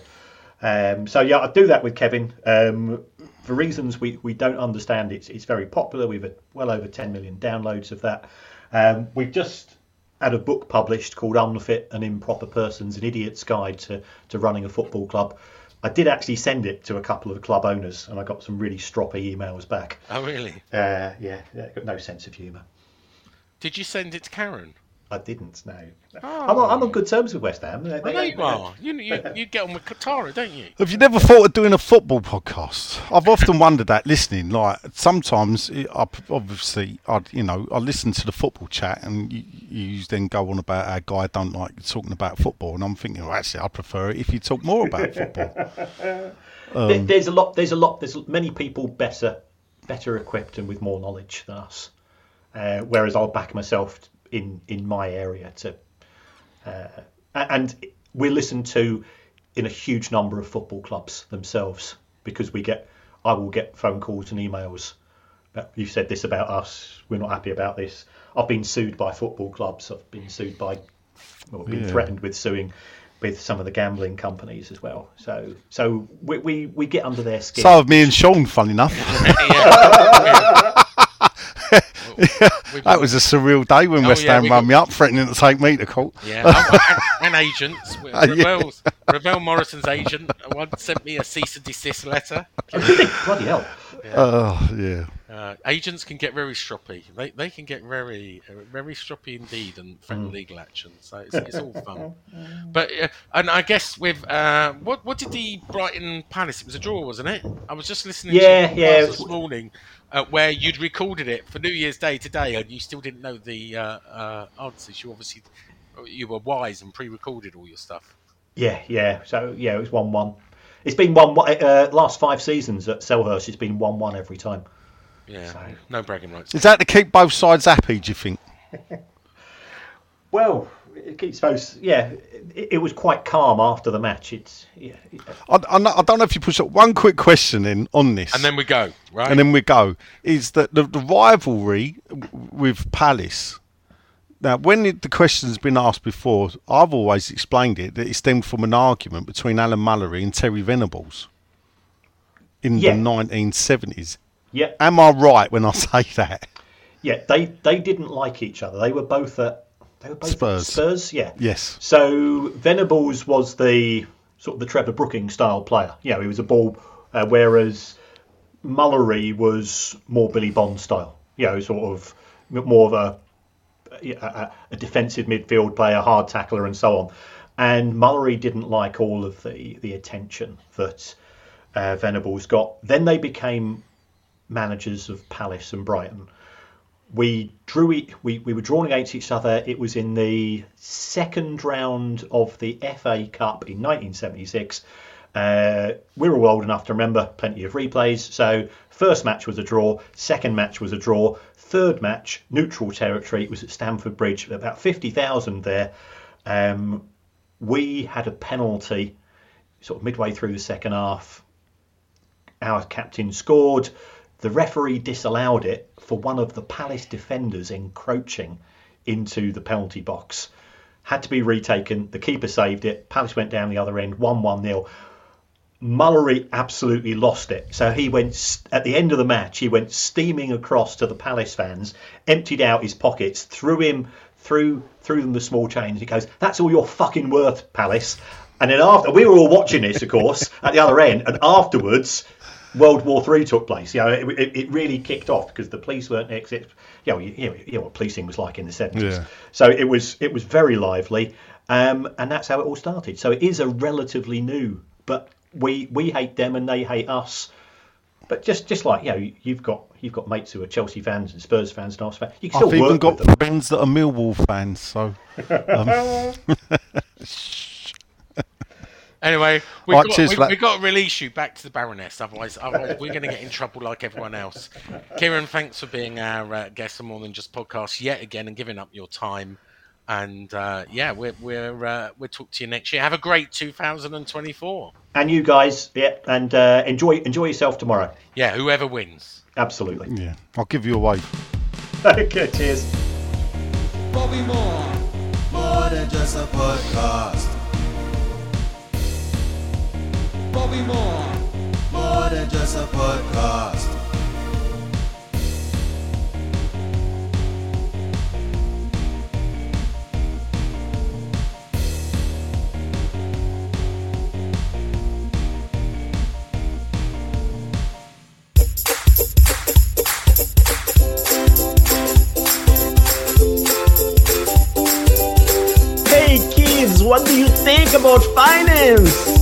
Um, so yeah, I do that with Kevin. Um, for reasons we, we don't understand, it's it's very popular. We've had well over ten million downloads of that. Um, we've just had a book published called Unfit and Improper Persons, an Idiot's Guide to, to Running a Football Club. I did actually send it to a couple of club owners, and I got some really stroppy emails back. oh, really? Uh, yeah, yeah, got no sense of humour. Did you send it to Karen? I didn't, no. Oh. I'm, on, I'm on good terms with West Ham. They, I they- know you are. You, you, you get on with Katara, don't you? Have you never thought of doing a football podcast? I've often wondered that listening. Like sometimes, it, I, obviously, I you know I listen to the football chat, and you, you then go on about how guy don't like talking about football, and I'm thinking, well, actually, I prefer it if you talk more about football. There- there's a lot. There's a lot. There's many people better, better equipped and with more knowledge than us. Uh, whereas I'll back myself in in my area to, uh, and we're listened to in a huge number of football clubs themselves because we get. I will get phone calls and emails. Uh, You've said this about us. We're not happy about this. I've been sued by football clubs. I've been sued by, well, been Yeah. threatened with suing with some of the gambling companies as well. So so we we, we get under their skin. So have me and Sean, fun enough. That was a surreal day when Oh, West yeah, Ham we run got- me up, threatening to take me to court. Yeah, and, and agents. yeah. Ravel's, Ravel Morrison's agent once sent me a cease and desist letter. Bloody hell. Oh yeah. Uh, agents can get very stroppy. They they can get very uh, very stroppy indeed and threaten Mm. legal action. So it's, it's all fun. But uh, and I guess with uh, what what did the Brighton Palace? It was a draw, wasn't it? I was just listening Yeah, to yeah, yeah, it this was- morning uh, where you'd recorded it for New Year's Day today, and you still didn't know the uh, uh, answers. You obviously you were wise and pre-recorded all your stuff. Yeah, yeah. So yeah, it was one one. It's been one one. Uh, last five seasons at Selhurst, it's been one one every time. Yeah, So- no bragging rights. Is that to keep both sides happy, do you think? Well, it keeps both. Yeah, it, it was quite calm after the match. It's yeah, I, I, know- I don't know if you push up one quick question in on this. And then we go, right? And then we go. Is that the, the rivalry w- with Palace? Now, when it, the question's been asked before, I've always explained it that it stemmed from an argument between Alan Mullery and Terry Venables in Yeah. the nineteen seventies. yeah, Am I right when I say that? yeah. They they didn't like each other. They were both at they were both at Spurs. Spurs, yeah. Yes. So Venables was the sort of the Trevor Brooking style player. You know, he was a ball, uh, whereas Mullery was more Billy Bond style. You know, sort of more of a a, a defensive midfield player, hard tackler, and so on. And Mullery didn't like all of the the attention that uh, Venables got. Then they became managers of Palace and Brighton. We drew e- we, we were drawn against each other. It was in the second round of the F A Cup in nineteen seventy-six. Uh, we were old enough to remember plenty of replays. So first match was a draw, second match was a draw, third match neutral territory. It was at Stamford Bridge, about fifty thousand there. Um, we had a penalty sort of midway through the second half. Our captain scored. The referee disallowed it for one of the Palace defenders encroaching into the penalty box. Had to be retaken. The keeper saved it. Palace went down the other end, one one nil. Mullery absolutely lost it. So he went, at the end of the match, he went steaming across to the Palace fans, emptied out his pockets, threw him through threw them the small change. He goes, "That's all you're fucking worth, Palace." And then after, we were all watching this, of course, at the other end, and afterwards, World War Three took place. You know, it, it, it really kicked off because the police weren't exit. You know, you, you know what policing was like in the seventies. Yeah. So it was it was very lively, um, and that's how it all started. So it is a relatively new, but we we hate them and they hate us. But just just like you know, you've got you've got mates who are Chelsea fans and Spurs fans and Arsenal fans. You can still I've work even got with them. friends that are Millwall fans, so. Um, Anyway, we've, Right, got, cheers we, for that. we've got to release you back to the Baroness, otherwise, otherwise we're going to get in trouble like everyone else. Kieran, thanks for being our uh, guest on More Than Just Podcast yet again and giving up your time. And uh, yeah, we're, we're, uh, we'll talk to you next year. Have a great two thousand twenty-four. And you guys, yeah, and uh, enjoy enjoy yourself tomorrow. Yeah, whoever wins. Absolutely. yeah, I'll give you away. Okay, cheers. Bobby Moore. More than just a podcast. Bobby Moore. More than just a podcast. Hey kids, what do you think about finance?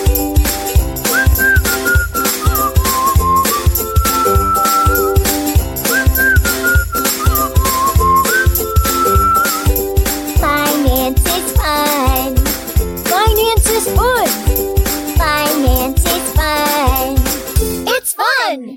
Finance is fun. Finance is fun. Finance is fun. It's fun.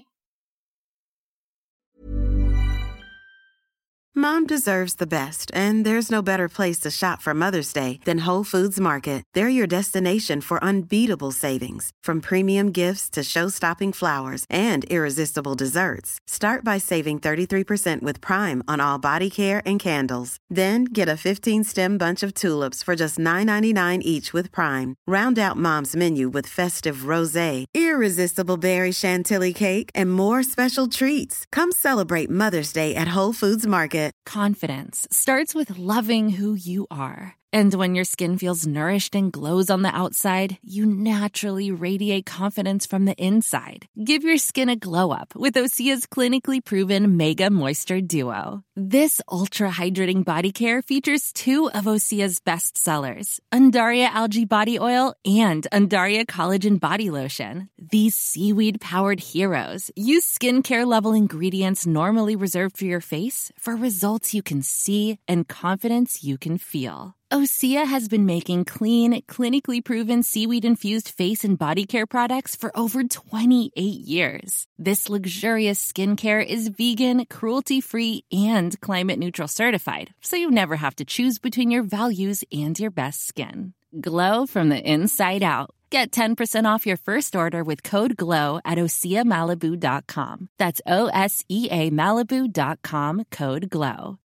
Mom deserves the best, and there's no better place to shop for Mother's Day than Whole Foods Market. They're your destination for unbeatable savings, from premium gifts to show-stopping flowers and irresistible desserts. Start by saving thirty-three percent with Prime on all body care and candles. Then get a fifteen-stem bunch of tulips for just nine ninety-nine each with Prime. Round out Mom's menu with festive rosé, irresistible berry chantilly cake, and more special treats. Come celebrate Mother's Day at Whole Foods Market. Confidence starts with loving who you are. And when your skin feels nourished and glows on the outside, you naturally radiate confidence from the inside. Give your skin a glow up with Osea's clinically proven Mega Moisture Duo. This ultra-hydrating body care features two of Osea's best sellers, Undaria Algae Body Oil and Undaria Collagen Body Lotion. These seaweed-powered heroes use skincare-level ingredients normally reserved for your face for results you can see and confidence you can feel. Osea has been making clean, clinically proven seaweed-infused face and body care products for over twenty-eight years. This luxurious skincare is vegan, cruelty-free, and climate-neutral certified, so you never have to choose between your values and your best skin. Glow from the inside out. Get ten percent off your first order with code GLOW at Osea Malibu dot com. That's O S E A Malibu dot com, code GLOW.